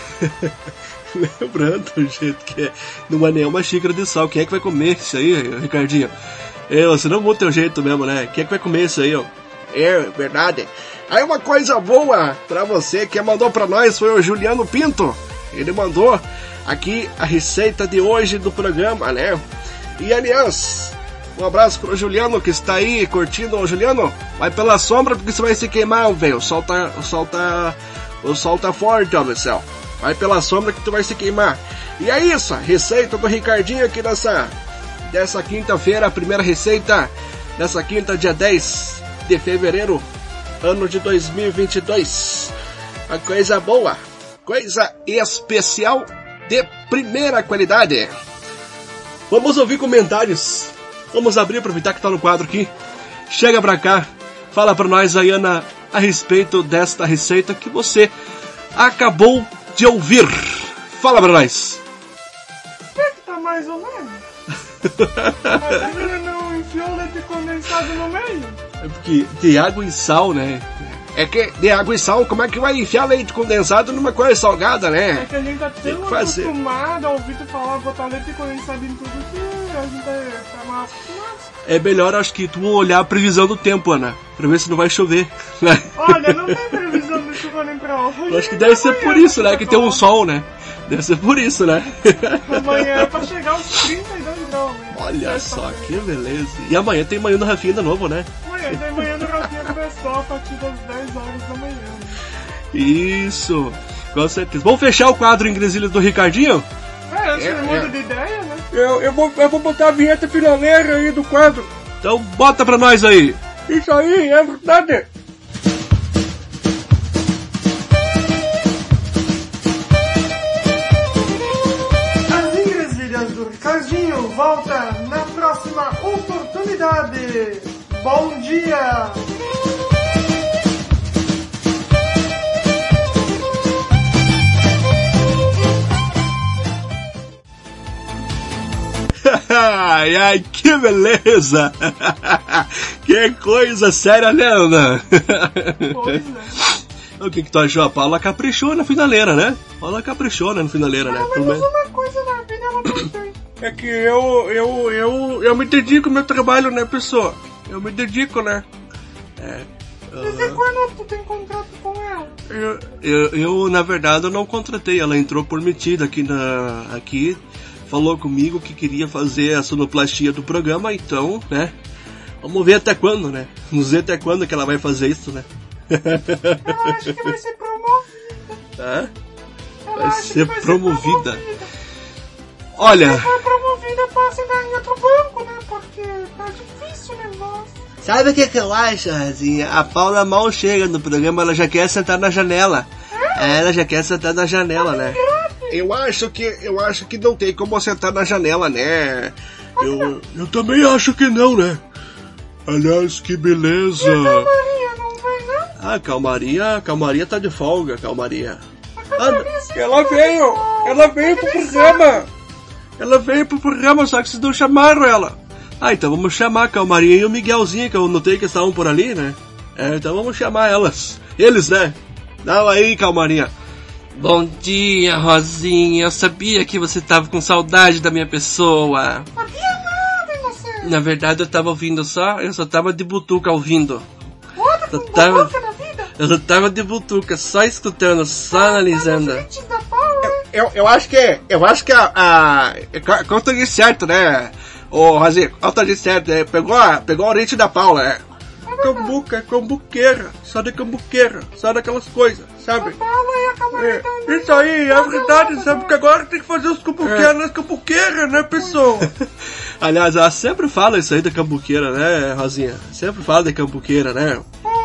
Lembrando, gente, que não é nenhuma xícara de sal. Quem é que vai comer isso aí, Ricardinho? É, você não muda o teu jeito mesmo, né? Quem é que vai comer isso aí, ó? É, verdade. Aí uma coisa boa pra você que mandou pra nós foi o Juliano Pinto. Ele mandou aqui a receita de hoje do programa, né? E aliás, um abraço pro Juliano que está aí curtindo. Ô Juliano, vai pela sombra porque você vai se queimar, velho. O sol tá, o sol tá, o sol tá forte, ó, meu céu. Vai pela sombra que tu vai se queimar. E é isso, a receita do Ricardinho aqui dessa, dessa quinta-feira, a primeira receita dessa quinta, dia dez de fevereiro, ano de dois mil e vinte e dois. Uma coisa boa, coisa especial de primeira qualidade. Vamos ouvir comentários. Vamos abrir, aproveitar que tá no quadro aqui. Chega pra cá, fala pra nós, Ayana, a respeito desta receita que você acabou de ouvir. Fala pra nós. Tá mais ou menos. Mas ele não enfiou leite condensado no meio? É porque tem água e sal, né? É que de água e sal, como é que vai enfiar leite condensado numa coisa salgada, né? É que a gente tá tão acostumado a ouvir tu falar botar leite condensado em tudo que a gente tá mal acostumado. É melhor, acho que tu olhar a previsão do tempo, Ana, pra ver se não vai chover, né? Olha, não tem previsão de chuva nem pra hoje. Eu acho que deve ser por isso, né? Que tem um sol, né? Deve ser por isso, né? Amanhã é pra chegar aos trinta e dois graus, né? Olha só, que beleza. E amanhã tem manhã do Rafinha de novo, né? Amanhã tem manhã do Rafinha do pessoal a partir das dez horas da manhã. Isso, com certeza. Vamos fechar o quadro em Gresilhas do Ricardinho? É, antes É, que muda é. de ideia, né? Eu, eu, vou, eu vou botar a vinheta finaleira aí do quadro. Então bota pra nós aí. Isso aí, é verdade. As Ingresilhas do Ricardinho volta na próxima oportunidade. Bom dia! Ai, ai, que beleza! Que coisa séria, né, Ana? Pois é. O que que tu achou? A Paula caprichou na finaleira, né? Paula caprichou na finaleira, né? Pelo menos uma coisa na vida ela não tem. É que eu, eu, eu, eu me dedico ao meu trabalho, né, pessoa? Eu me dedico, né? É. Desde quando tu tem contrato com ela? Eu, eu, eu, na verdade, eu não contratei. Ela entrou por metida aqui na... aqui. Falou comigo que queria fazer a sonoplastia do programa, então, né? Vamos ver até quando, né? Vamos ver até quando que ela vai fazer isso, né? Ela acha que vai ser promovida. Hã? Ela Vai acha ser que vai promovida. ser promovida. Olha, Se for promovida, passa em outro banco, né? Porque tá difícil o negócio. sabe o que que eu acho, Razinha? A Paula mal chega no programa, ela já quer sentar na janela. É? Ela já quer sentar na janela, né? Eu acho que eu acho que não tem como sentar na janela, né? Eu, eu também acho que não, né? Aliás, que beleza. E a Calmaria não vem, não? Ah, Calmaria, Calmaria tá de folga, Calmaria. Ah, ela veio, ela veio pro programa. Ela veio pro programa, só que vocês não chamaram ela. Ah, então vamos chamar a Calmaria e o Miguelzinho, que eu notei que estavam por ali, né? É, então vamos chamar elas. Eles, né? Dá aí, Calmaria. Bom dia, Rosinha. Eu sabia que você tava com saudade da minha pessoa. Sabia nada em você. Na verdade, eu tava ouvindo só... Eu só tava de butuca ouvindo. Outra Eu com tava, butuca na vida? eu só tava de butuca, só escutando, só analisando. Da Paula, né? Eu, eu acho que... Eu acho que a... a conta de certo, né? Ô, Rosinha, conta de certo. É, pegou, a, pegou o ritmo da Paula, é. Cambuca, é cambuqueira, só de cambuqueira, só daquelas coisas, sabe? A Paula e a Calmaria É, isso aí, é verdade, sabe? Porque agora tem que fazer os cambuqueiros nas cambuqueiras, né, pessoal? Aliás, ela sempre fala isso aí da cambuqueira, né, Rosinha? Sempre fala da cambuqueira, né?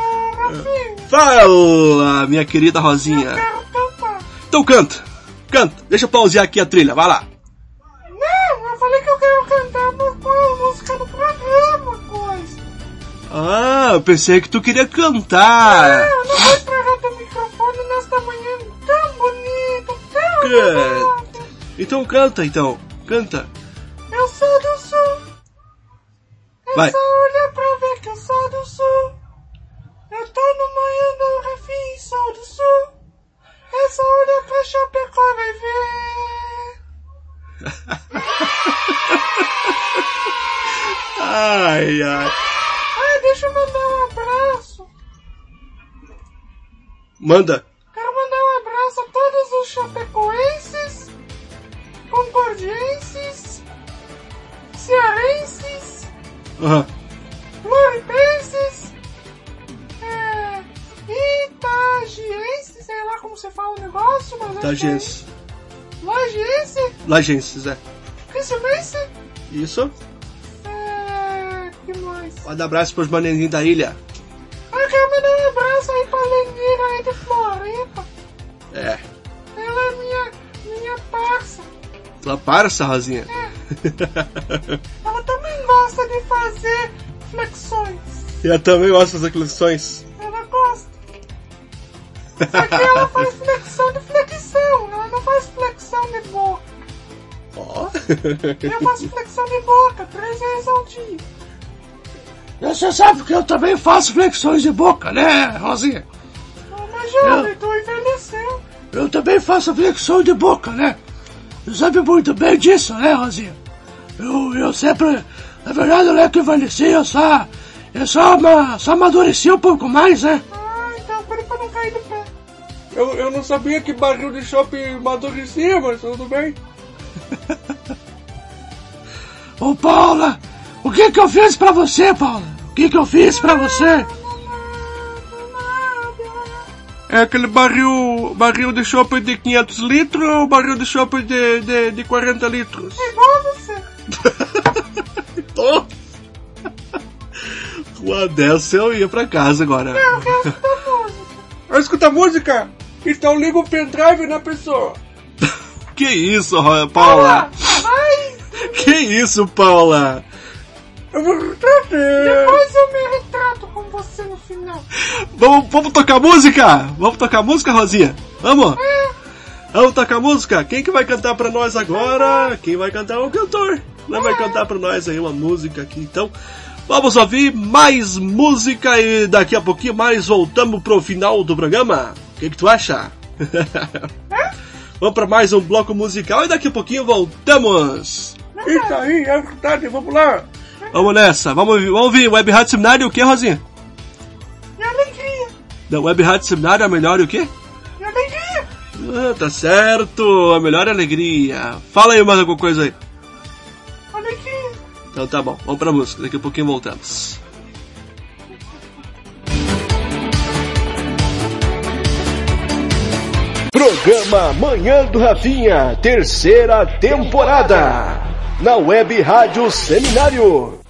Fala, minha querida Rosinha. Então canta, canta. Deixa eu pausear aqui a trilha, vai lá. Não, eu falei que eu quero cantar a música do programa, coisa. Ah, eu pensei que tu queria cantar. Não, não vou estragar teu microfone nesta manhã tão bonito, tão Canta. legal. Então canta, então. Canta. Eu sou do sul. É Vai. só olhar pra ver que eu sou do sul. Eu tô no manhã do refim, sou do sul. É só olhar pra Chapecó, vai ver. Ai, ai. Ai, deixa eu mandar um abraço. Manda. Quero mandar um abraço a todos os chapecoenses, concordienses, cearenses, Aham. floripenses, é, itagienses, sei lá como você fala o negócio, mas acho que é Tagense. isso. Lagiense, Lagenses, é. criciumense, Isso. é, que mais? Manda abraço pros manezinhos da ilha. Eu quero mandar um abraço aí pra Lenira aí de Floripa. É. Ela é minha, minha parça. Tua parça, Rosinha. Ela também gosta de fazer flexões. Eu também gosto das flexões. Ela gosta. Só que ela faz flexão de flexão. Ela não faz flexão de boca. Ó. Eu faço flexão de boca três vezes ao dia. Você sabe que eu também faço flexões de boca, né, Rosinha? jovem, tu envelheceu. Eu também faço flexão de boca, né? Você sabe muito bem disso, né, Rosinha? Eu, eu sempre... Na verdade, eu não é que envelheci, eu só... Eu só, ama, só amadureci um pouco mais, né? Ah, então por isso eu não caí do pé. Eu, eu não sabia que barril de chope amadurecia, mas tudo bem. Ô, Paula, o que que eu fiz pra você, Paula? O que que eu fiz pra você? É aquele barril, barril de chope de quinhentos litros ou barril de chope de, de, de quarenta litros? É igual você. Oh. Uma dessa eu ia pra casa agora. Não, eu quero escutar música. Vai escutar música? Então liga o pendrive na pessoa. Que isso, Paula? Paula, vai! Que isso, Paula? Eu vou Depois eu me retrato com você no final. Vamos, vamos tocar música? Vamos tocar música, Rosinha? Vamos? É. Vamos tocar música? Quem que vai cantar pra nós agora? Quem vai cantar é o cantor. Não vai cantar pra nós aí uma música aqui, então... Vamos ouvir mais música e daqui a pouquinho mais voltamos pro final do programa. O que que tu acha? Vamos pra mais um bloco musical e daqui a pouquinho voltamos. Isso aí, é verdade, vamos lá. Vamos nessa, vamos ouvir, vamos ouvir Web Rádio Seminário o que, Rosinha? Minha alegria. Da Web Rádio Seminário a melhor o quê? Minha alegria. Ah, tá certo, a melhor alegria. Fala aí mais alguma coisa aí. Alegria. Então tá bom, vamos pra música, daqui a pouquinho voltamos. Programa Manhã do Rafinha, terceira temporada, na Web Rádio Seminário.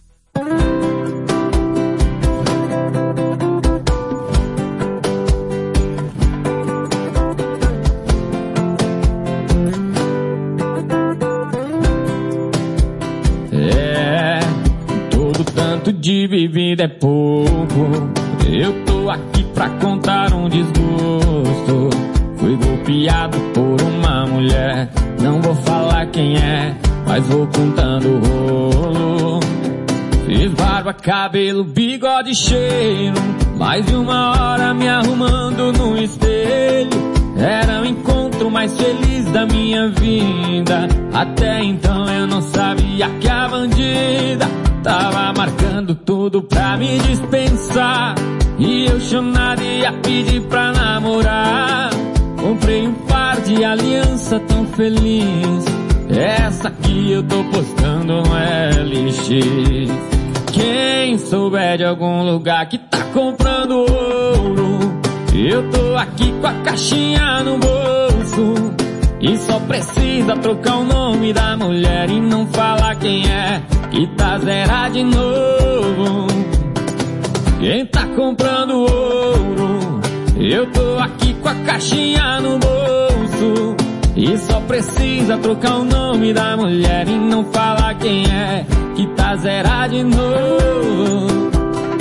De bebida é pouco. Eu tô aqui pra contar um desgosto. Fui golpeado por uma mulher. Não vou falar quem é, mas vou contando o rolo. Fiz barba, cabelo, bigode, cheiro. Mais de uma hora me arrumando no espelho. Era o encontro mais feliz da minha vida. Até então eu não sabia que a bandida tava marcando tudo pra me dispensar. E eu chamado ia pedir pra namorar. Comprei um par de aliança tão feliz. Essa aqui eu tô postando no L X. Quem souber de algum lugar que tá comprando ouro, eu tô aqui com a caixinha no bolso. E só precisa trocar o nome da mulher e não falar quem é, que tá zerado de novo. Quem tá comprando ouro, eu tô aqui com a caixinha no bolso. E só precisa trocar o nome da mulher e não falar quem é, que tá zerado de novo.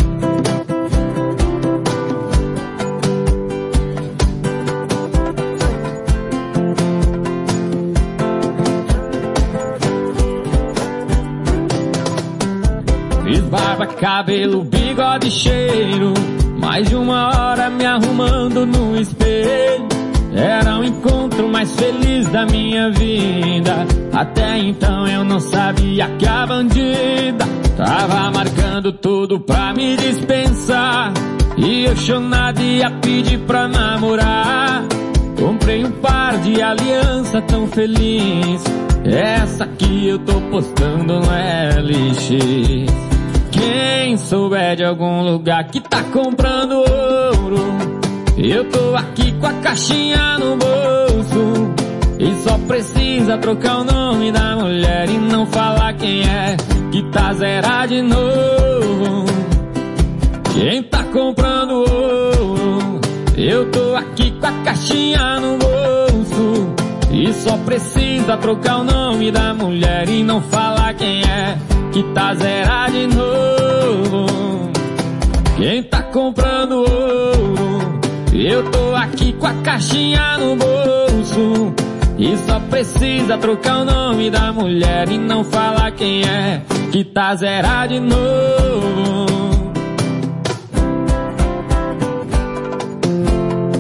Fiz barba, cabelo, bigode, cheiro. Mais de uma hora me arrumando no espelho. Era o encontro mais feliz da minha vida. Até então eu não sabia que a bandida tava marcando tudo pra me dispensar. E eu chonado ia pedir pra namorar. Comprei um par de aliança tão feliz. Essa aqui eu tô postando no L X. Quem souber de algum lugar que tá comprando ouro, eu tô aqui com a caixinha no bolso. E só precisa trocar o nome da mulher e não falar quem é, que tá zerado de novo. Quem tá comprando ouro, eu tô aqui com a caixinha no bolso. E só precisa trocar o nome da mulher e não falar quem é, que tá zerado de novo. Quem tá comprando ouro, eu tô aqui com a caixinha no bolso. E só precisa trocar o nome da mulher e não falar quem é, que tá zerado de novo.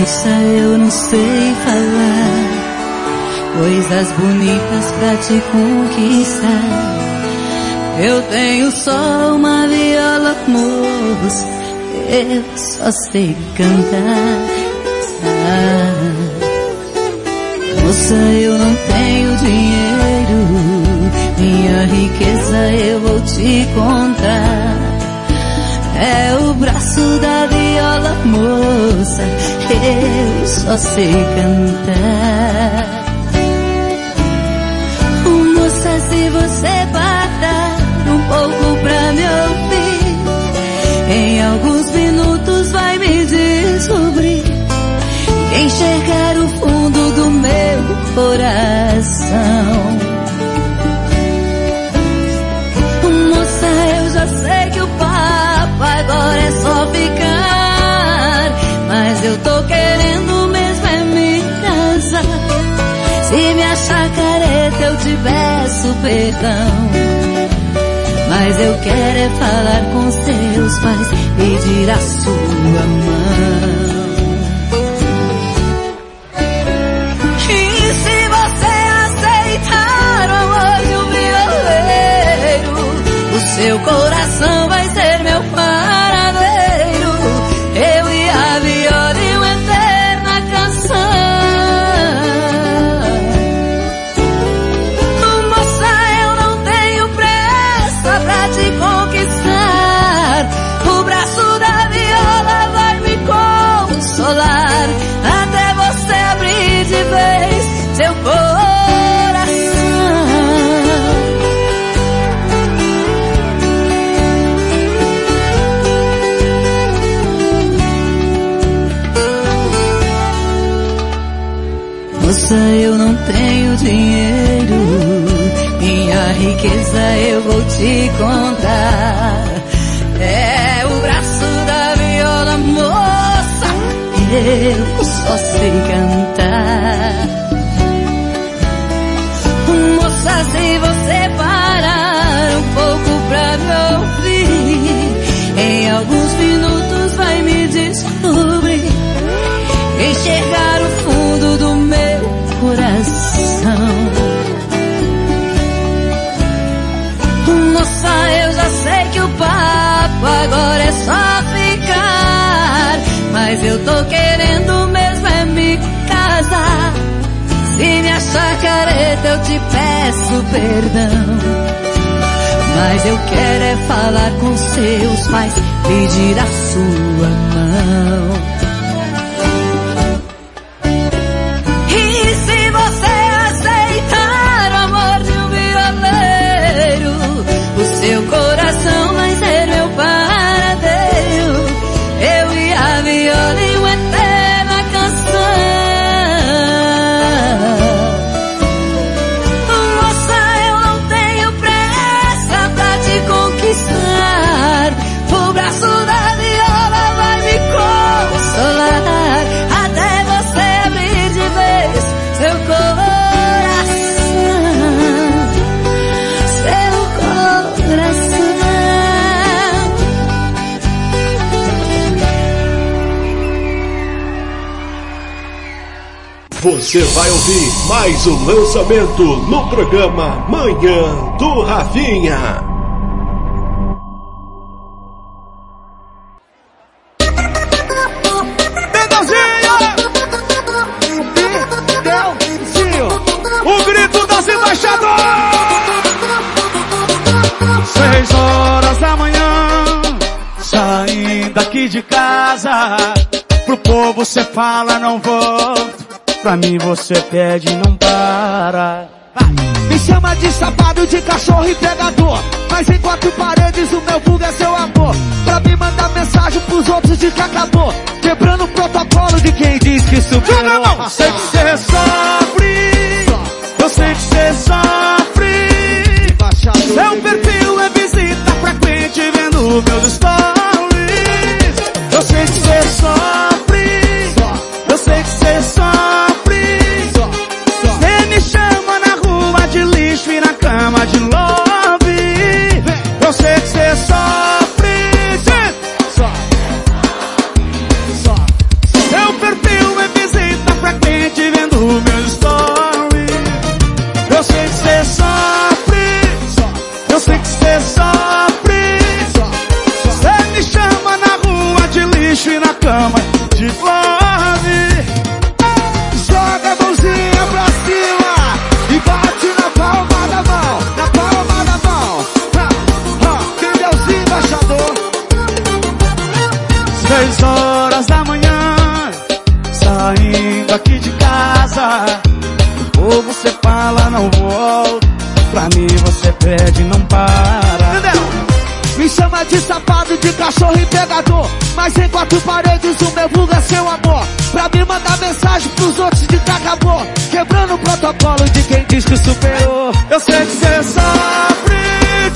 Moça, eu não sei falar coisas bonitas pra te conquistar. Eu tenho só uma viola, moça, eu só sei cantar. Ah, moça, eu não tenho dinheiro, minha riqueza eu vou te contar. É o braço da viola, moça, eu só sei cantar. Moça, se você parar um pouco pra me ouvir, em alguns minutos vai me descobrir. Enxergar o fundo do meu coração. Moça, eu já sei que o papo agora é só ficar, mas eu tô querendo mesmo é me casar. Se me achar careta eu te peço perdão, mas eu quero é falar com seus pais, pedir a sua mão. Seu coração vai ser meu paradeiro, eu e a viola e uma eterna canção. Moça, eu não tenho pressa pra te conquistar, o braço da viola vai me consolar, até você abrir de vez seu coração. Moça, eu não tenho dinheiro, minha riqueza eu vou te contar. É o braço da viola, moça, eu só sei cantar. Moça, se você parar um pouco pra me ouvir, em alguns minutos vai me descobrir. Enxergar o fundo do meu coração. Moça, eu já sei que o papo agora é só ficar, mas eu tô querendo mesmo é me casar. Se me achar careta eu te peço perdão, mas eu quero é falar com seus pais, pedir a sua mão. Seu coração vai ser meu paradeiro, eu e a viola e uma eterna canção. Moça, eu não tenho pressa pra te conquistar, o braço da viola vai me consolar, até você abrir de vez seu coração. Você vai ouvir mais um lançamento no programa Manhã do Rafinha. O grito das embaixadoras. Seis horas da manhã, saindo aqui de casa, pro povo cê fala não volto, pra mim você pede e não para. Me chama de safado, de cachorro e pegador, mas em quatro paredes o meu vulgo é seu amor. Pra me mandar mensagem pros outros de que acabou, quebrando o protocolo de quem diz que superou. Sei que cê sofre, eu sei que cê sofre. Seu perfil é visita frequente vendo meus stories. Eu sei que cê sofre, eu sei que cê sofre. Cê me chama na rua de lixo e na cama de love. Eu sei que cê sofre, seu perfil é cachorro pegador. Mas em quatro paredes o meu vulgo é seu amor. Pra me mandar mensagem pros outros de que acabou, quebrando o protocolo de quem diz que superou. Eu sei que cê sofre.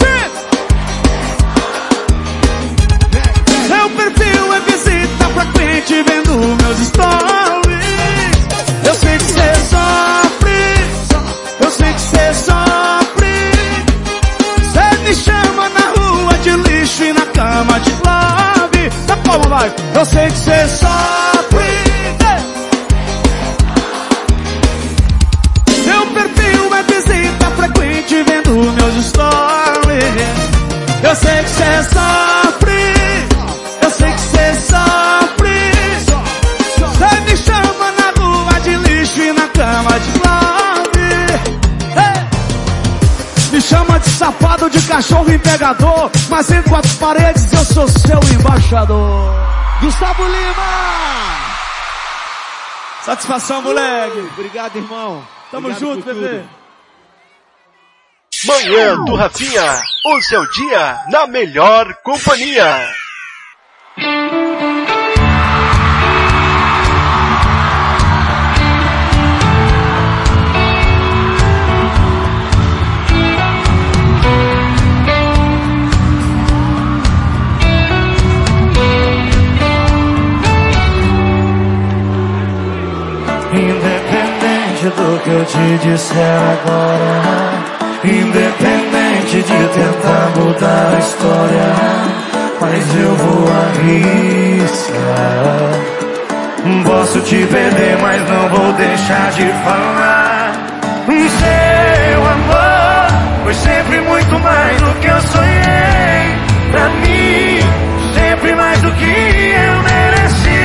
Seu perfil é visita frequente vendo meus stories. Eu sei que cê sofre. Eu sei que cê sofre. Cê me chama na rua de lixo e na cama de love. Tá como vai? Eu sei que cê sofre. Seu perfil é visita frequente vendo meus stories. Eu sei que cê sofre. Eu sei que cê sofre. Cê me chama na rua de lixo e na cama de love. Hey! Me chama de safado, de cachorro e pegador, mas em quatro paredes eu sou seu embaixador. Gustavo Lima! Satisfação, moleque. Obrigado, irmão. Tamo Obrigado junto, bebê. Manhã do Rafinha, o seu dia na melhor companhia. Independente do que eu te disser agora, independente de tentar mudar a história, mas eu vou arriscar. Posso te perder, mas não vou deixar de falar. Seu amor foi sempre muito mais do que eu sonhei. Pra mim, sempre mais do que eu mereci.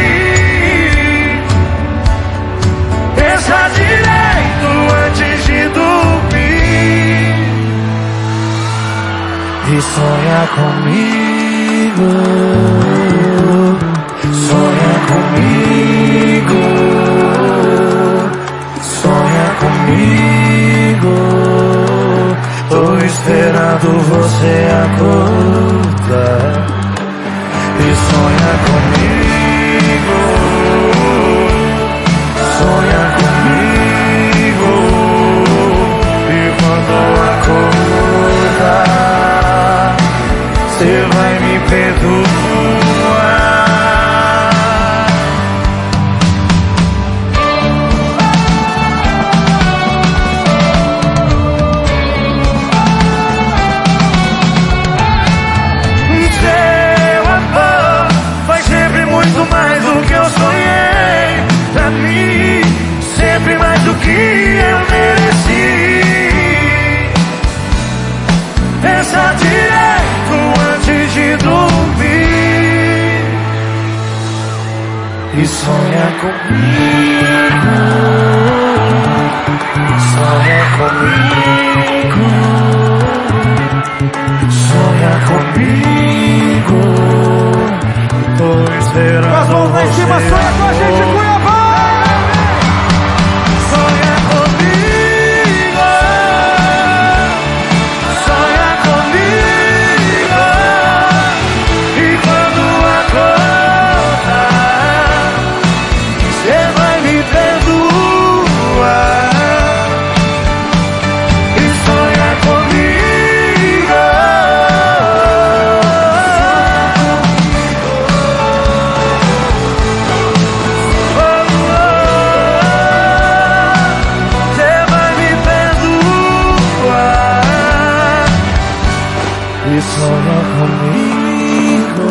Pensa direito antes de dormir e sonha comigo. Sonha comigo. Sonha comigo. Tô esperando você acordar e sonha comigo. Sonha comigo. E quando acordar, cê vai me perdoar. Seu amor foi sempre muito mais do que eu sonhei. Pra mim, sempre mais do que eu mereci. Pensa direito antes de dormir e sonha comigo. Sonha comigo. Sonha comigo. Tô esperando. As mãos lá em cima, sonha com a gente, Cuiabá! Sonha comigo. Sonha comigo. E quando acordar, cê vai me perdoar. E sonha comigo. Cê vai me perdoar. E sonha comigo.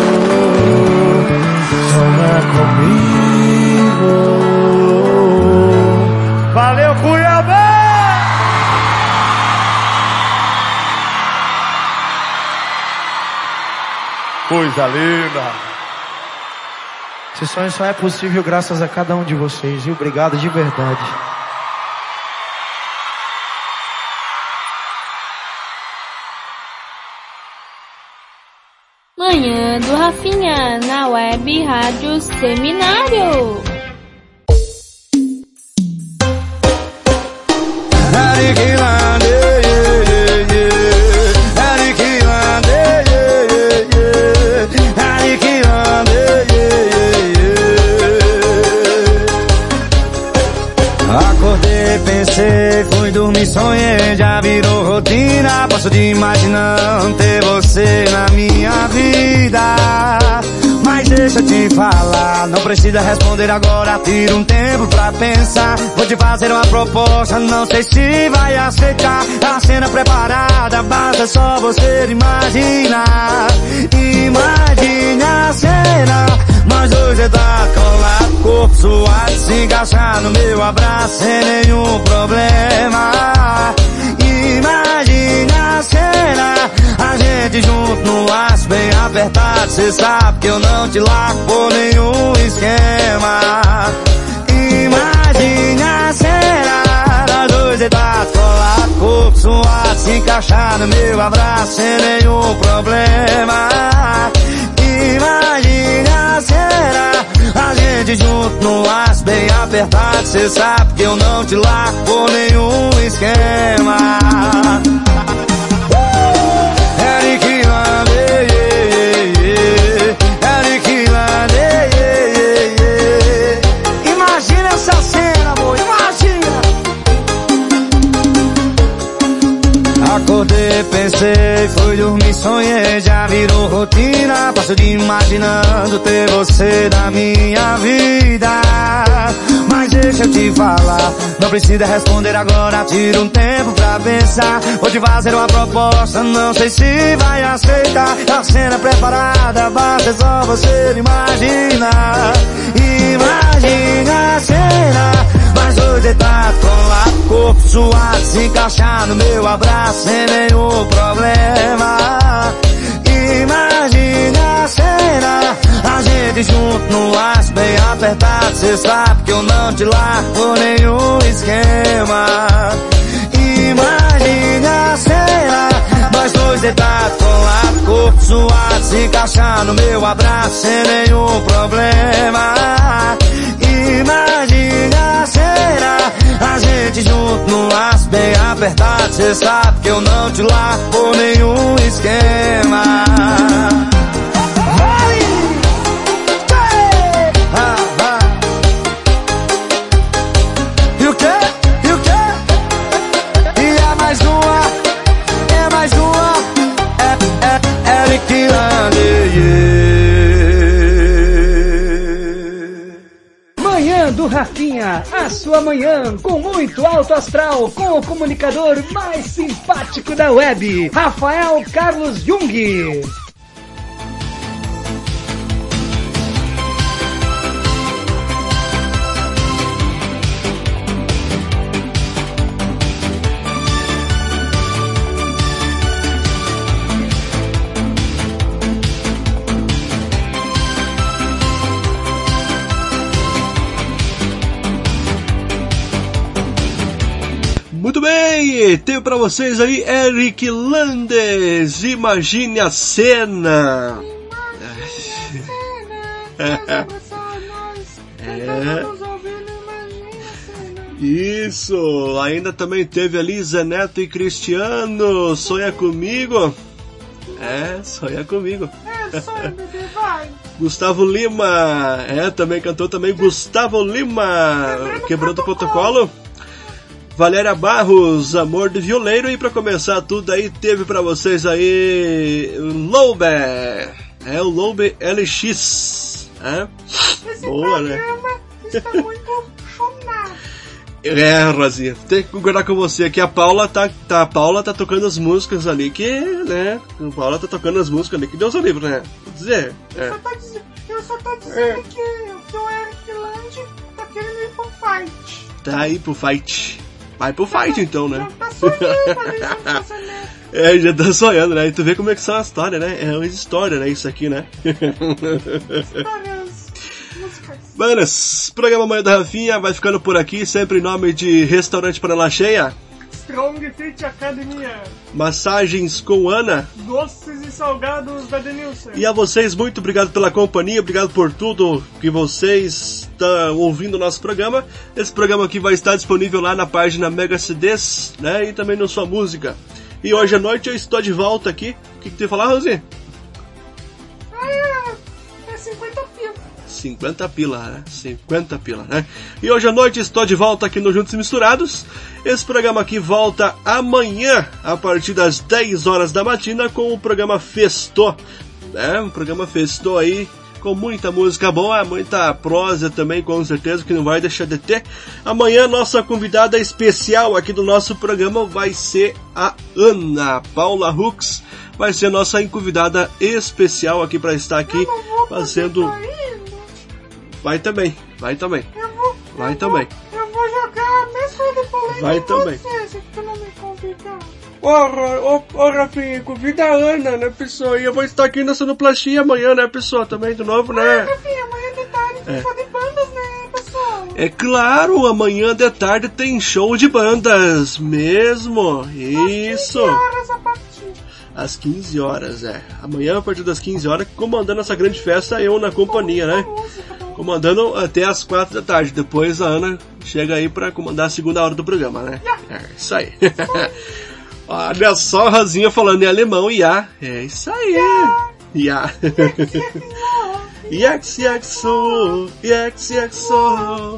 Sonha comigo. Valeu, Cuiabá! Coisa linda. Esse sonho só é possível graças a cada um de vocês, e obrigado de verdade. Manhã do Rafinha, na web Rádio Seminário. Ah, Acordei, pensei, fui dormir, sonhei, já virou rotina. Passo de imaginando ter você na minha vida. Mas deixa eu te falar, não precisa responder agora, tira um tempo pra pensar. Vou te fazer uma proposta, não sei se vai aceitar. A cena preparada, basta só você imaginar. Imagine a cena, nós dois deitados colados, corpo suado, se encaixar no meu abraço sem nenhum problema. Imagine a cena, a gente junto no laço bem apertado. Cê sabe que eu não te largo por nenhum esquema. Imagine a cena, nós dois deitados colados, corpo suado, se encaixar no meu abraço sem nenhum problema. Imagine a cena, a gente junto no laço bem apertado. Cê sabe que eu não te largo por nenhum esquema. Eric Lande, Eric Lande. Imagina essa cena, amor, imagina. Acordei, pensei, fui dormir, sonhei, já virou rotina. Passo de imaginando ter você na minha vida. Mas deixa eu te falar, não precisa responder agora, tira um tempo pra pensar. Vou te fazer uma proposta, não sei se vai aceitar. A cena preparada, basta só você imaginar. Imagine a cena, nós dois deitados colados, corpo suado, se encaixar no meu abraço sem nenhum problema. Imagine a cena, a gente junto no laço bem apertado. Cê sabe que eu não te largo por nenhum esquema. Imagine a cena, nós dois deitados colados, corpo suado, se encaixar no meu abraço sem nenhum problema. Imagine a cena, a gente junto no laço bem apertado. Cê sabe que eu não te largo por nenhum esquema. Do Rafinha, a sua manhã com muito alto astral, com o comunicador mais simpático da web, Rafael Carlos Jung. Muito bem, tenho pra vocês aí Eric Landes, Imagine a Cena. É. Isso, ainda também teve ali Zé Neto e Cristiano, Sonha Comigo. É, Sonha Comigo. É, sonha, bebê, vai. Gustavo Lima, é, também cantou também Gustavo Lima, Quebrando o Protocolo. Valéria Barros, Amor do Violeiro. E pra começar tudo aí, teve pra vocês aí Loube, é o Loube L X, é? Esse boa, né? Está muito chonado. É, Rosinha, tem que concordar com você aqui. A Paula tá, tá, a Paula tá tocando as músicas ali que, né? A Paula tá tocando as músicas ali que Deus o livre, né? Vou dizer. É. Eu, só tô dizendo, eu só tô dizendo é. que, que o Eric Land tá querendo ir pro fight. Tá aí pro fight. Vai pro fight então, né? Já tá sonhando ali, já tá É, já tá sonhando, né? E tu vê como é que são as histórias, né? É uma história, né? Isso aqui, né? Histórias musicais. Manas, programa Manhã da Rafinha vai ficando por aqui, sempre em nome de Restaurante Panela Cheia, Strong Fit Academia, Massagens com Ana, Doces e Salgados da Denilson. E a vocês, muito obrigado pela companhia, obrigado por tudo que vocês estão ouvindo o nosso programa. Esse programa aqui vai estar disponível lá na página Mega C Ds, né? E também no Sua Música. E hoje à noite eu estou de volta aqui. O que, que tu ia falar, Rosinha? Ah, é, é cinquenta pila. cinquenta pila, né? cinquenta pila, né? E hoje à noite estou de volta aqui no Juntos e Misturados. Esse programa aqui volta amanhã, a partir das dez horas da matina, com o programa Festô. É, um programa Festô aí, com muita música boa, muita prosa também, com certeza, que não vai deixar de ter. Amanhã, nossa convidada especial aqui do nosso programa vai ser a Ana Paula Hux. Vai ser nossa convidada especial aqui para estar aqui fazendo... Vai também, vai também. Vai também. Eu vou jogar a pessoa do polêmico. Vai também. Você, se tu não me convidar. Ô, ô, ô, Rafinha, convida a Ana, né, pessoal? E eu vou estar aqui na sonoplastia amanhã, né, pessoal? Também de novo, né? Ah, Rafinha, amanhã de tarde tem É. show de bandas, né, pessoal? É claro, amanhã de tarde tem show de bandas, mesmo. Isso. quinze horas a partir. Às quinze horas, é. Amanhã, a partir das quinze horas, comandando essa grande festa, eu na companhia, né? Comandando até as quatro da tarde. Depois a Ana chega aí pra comandar a segunda hora do programa, né? É, isso aí. Olha só a Rosinha falando em alemão, ja. É isso aí. Ja. Yax, yaxo, yax, yaxo.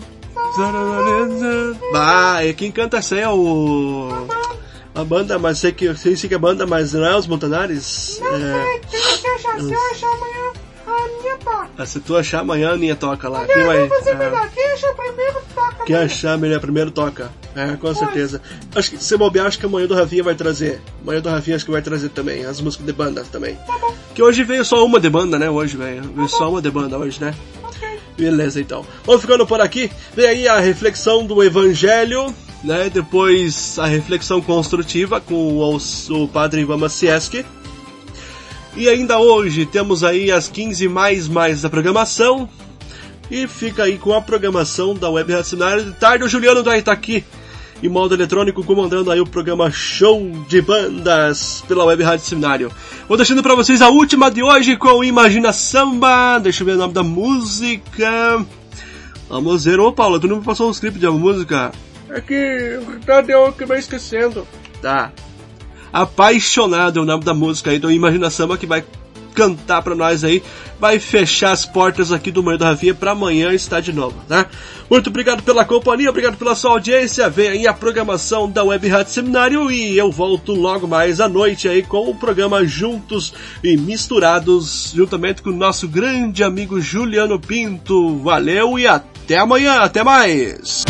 Ah, e quem canta essa aí é o... a banda, mas sei que, sei que é banda, mas não é os Montanares? Não É... sei, se eu achar, se eu achar amanhã, a Aninha toca. Ah, se tu achar amanhã, a Aninha toca lá. Não, Quem vai... vou fazer é... melhor. Quem achar primeiro, toca. Quem achar melhor primeiro toca. É, com certeza. Acho que se bobear, acho que amanhã do Rafinha vai trazer. Amanhã do Rafinha acho que vai trazer também. As músicas de banda também. Tá bom. Que hoje veio só uma de banda, né? Hoje veio. Veio só uma de banda hoje, né? Ok. Beleza, então. Vamos ficando por aqui. Vem aí a reflexão do Evangelho, né? Depois a reflexão construtiva com o, o Padre Ivan Macieski. E ainda hoje temos aí as quinze mais mais da programação. E fica aí com a programação da Web Rádio Seminário. De tarde o Juliano vai estar aqui em modo eletrônico comandando aí o programa Show de Bandas pela Web Rádio Seminário. Vou deixando pra vocês a última de hoje com Imagina Samba. Deixa eu ver o nome da música. Vamos ver. Ô Paulo, tu não me passou um script de uma música? É que tá deu que vai esquecendo. Tá. Apaixonado é o nome da música aí do Imagina Samba, que vai cantar pra nós aí, vai fechar as portas aqui do Manhã do Rafinha pra amanhã estar de novo, tá? Muito obrigado pela companhia, obrigado pela sua audiência. Vem aí a programação da Web Rádio Seminário e eu volto logo mais à noite aí com o programa Juntos e Misturados, juntamente com o nosso grande amigo Juliano Pinto. Valeu e até amanhã, até mais!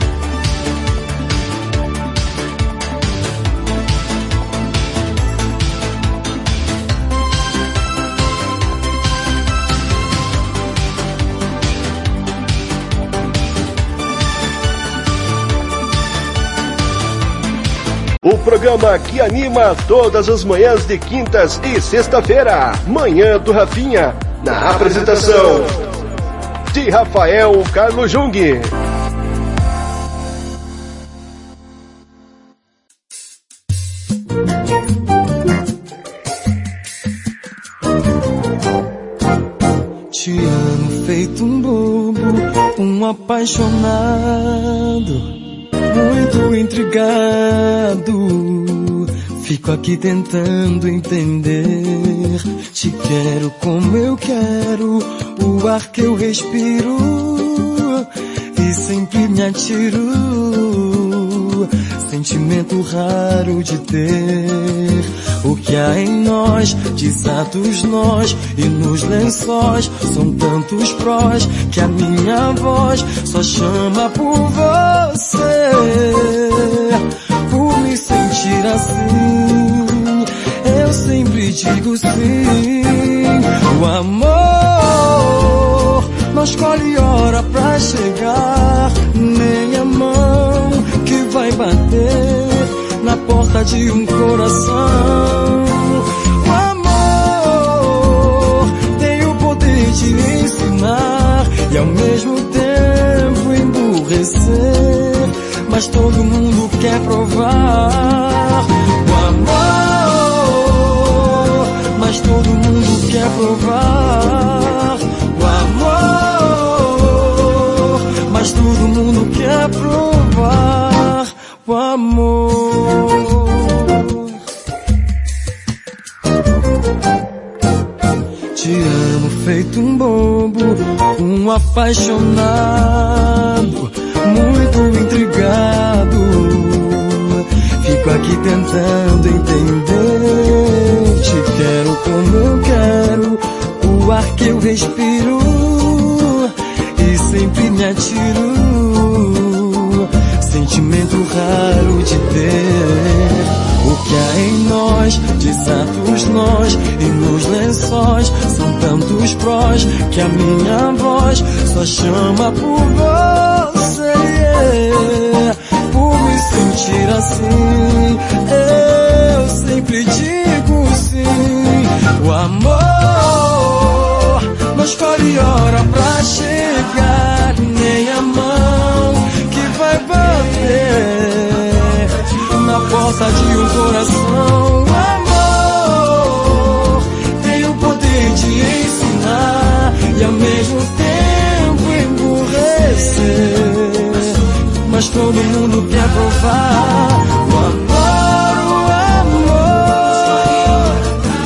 O programa que anima todas as manhãs de quintas e sexta-feira. Manhã do Rafinha. Na apresentação de Rafael Carlos Jung. Te amo feito um bobo, um apaixonado, muito intrigado. Fico aqui tentando entender. Te quero como eu quero, o ar que eu respiro, e sempre me atiro. Sentimento raro de ter. O que há em nós, desatos nós, e nos lençóis são tantos prós, que a minha voz só chama por você. Por me sentir assim, eu sempre digo sim. O amor não escolhe hora pra chegar, nem a mão que vai bater na porta de um coração. O amor tem o poder de ensinar e ao mesmo tempo emburrecer, mas todo mundo quer provar. O amor, mas todo mundo quer provar. O amor, mas todo mundo quer provar. O amor. Te amo feito um bobo, um um apaixonado, muito intrigado. Fico aqui tentando entender. Te quero como eu quero, o ar que eu respiro, e sempre me atiro. Sentimento raro de ter. O que há em nós, desatos nós, e nos lençóis são tantos prós, que a minha voz só chama por você, yeah. Por me sentir assim, eu sempre digo sim. O amor não escolhe hora pra chegar, nem a mão que vai bater na porta de um coração. O amor tem o poder de ensinar e ao mesmo tempo emburrecer, mas todo mundo quer provar. O amor, o amor,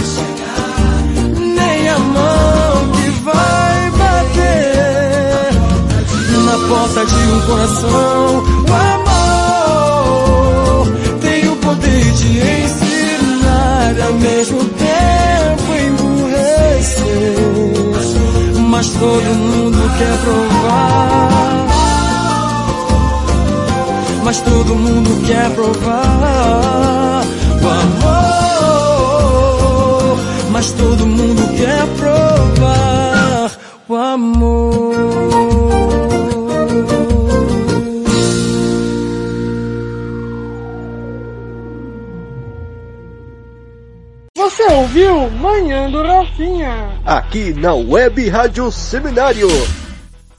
nem a mão que vai bater na porta de um coração. O amor de ensinar e ao mesmo tempo emburrecer, mas todo mundo quer provar, mas todo mundo quer provar. O amor, mas todo mundo quer provar. O amor. Você ouviu Manhã do Rafinha? Aqui na Web Rádio Seminário.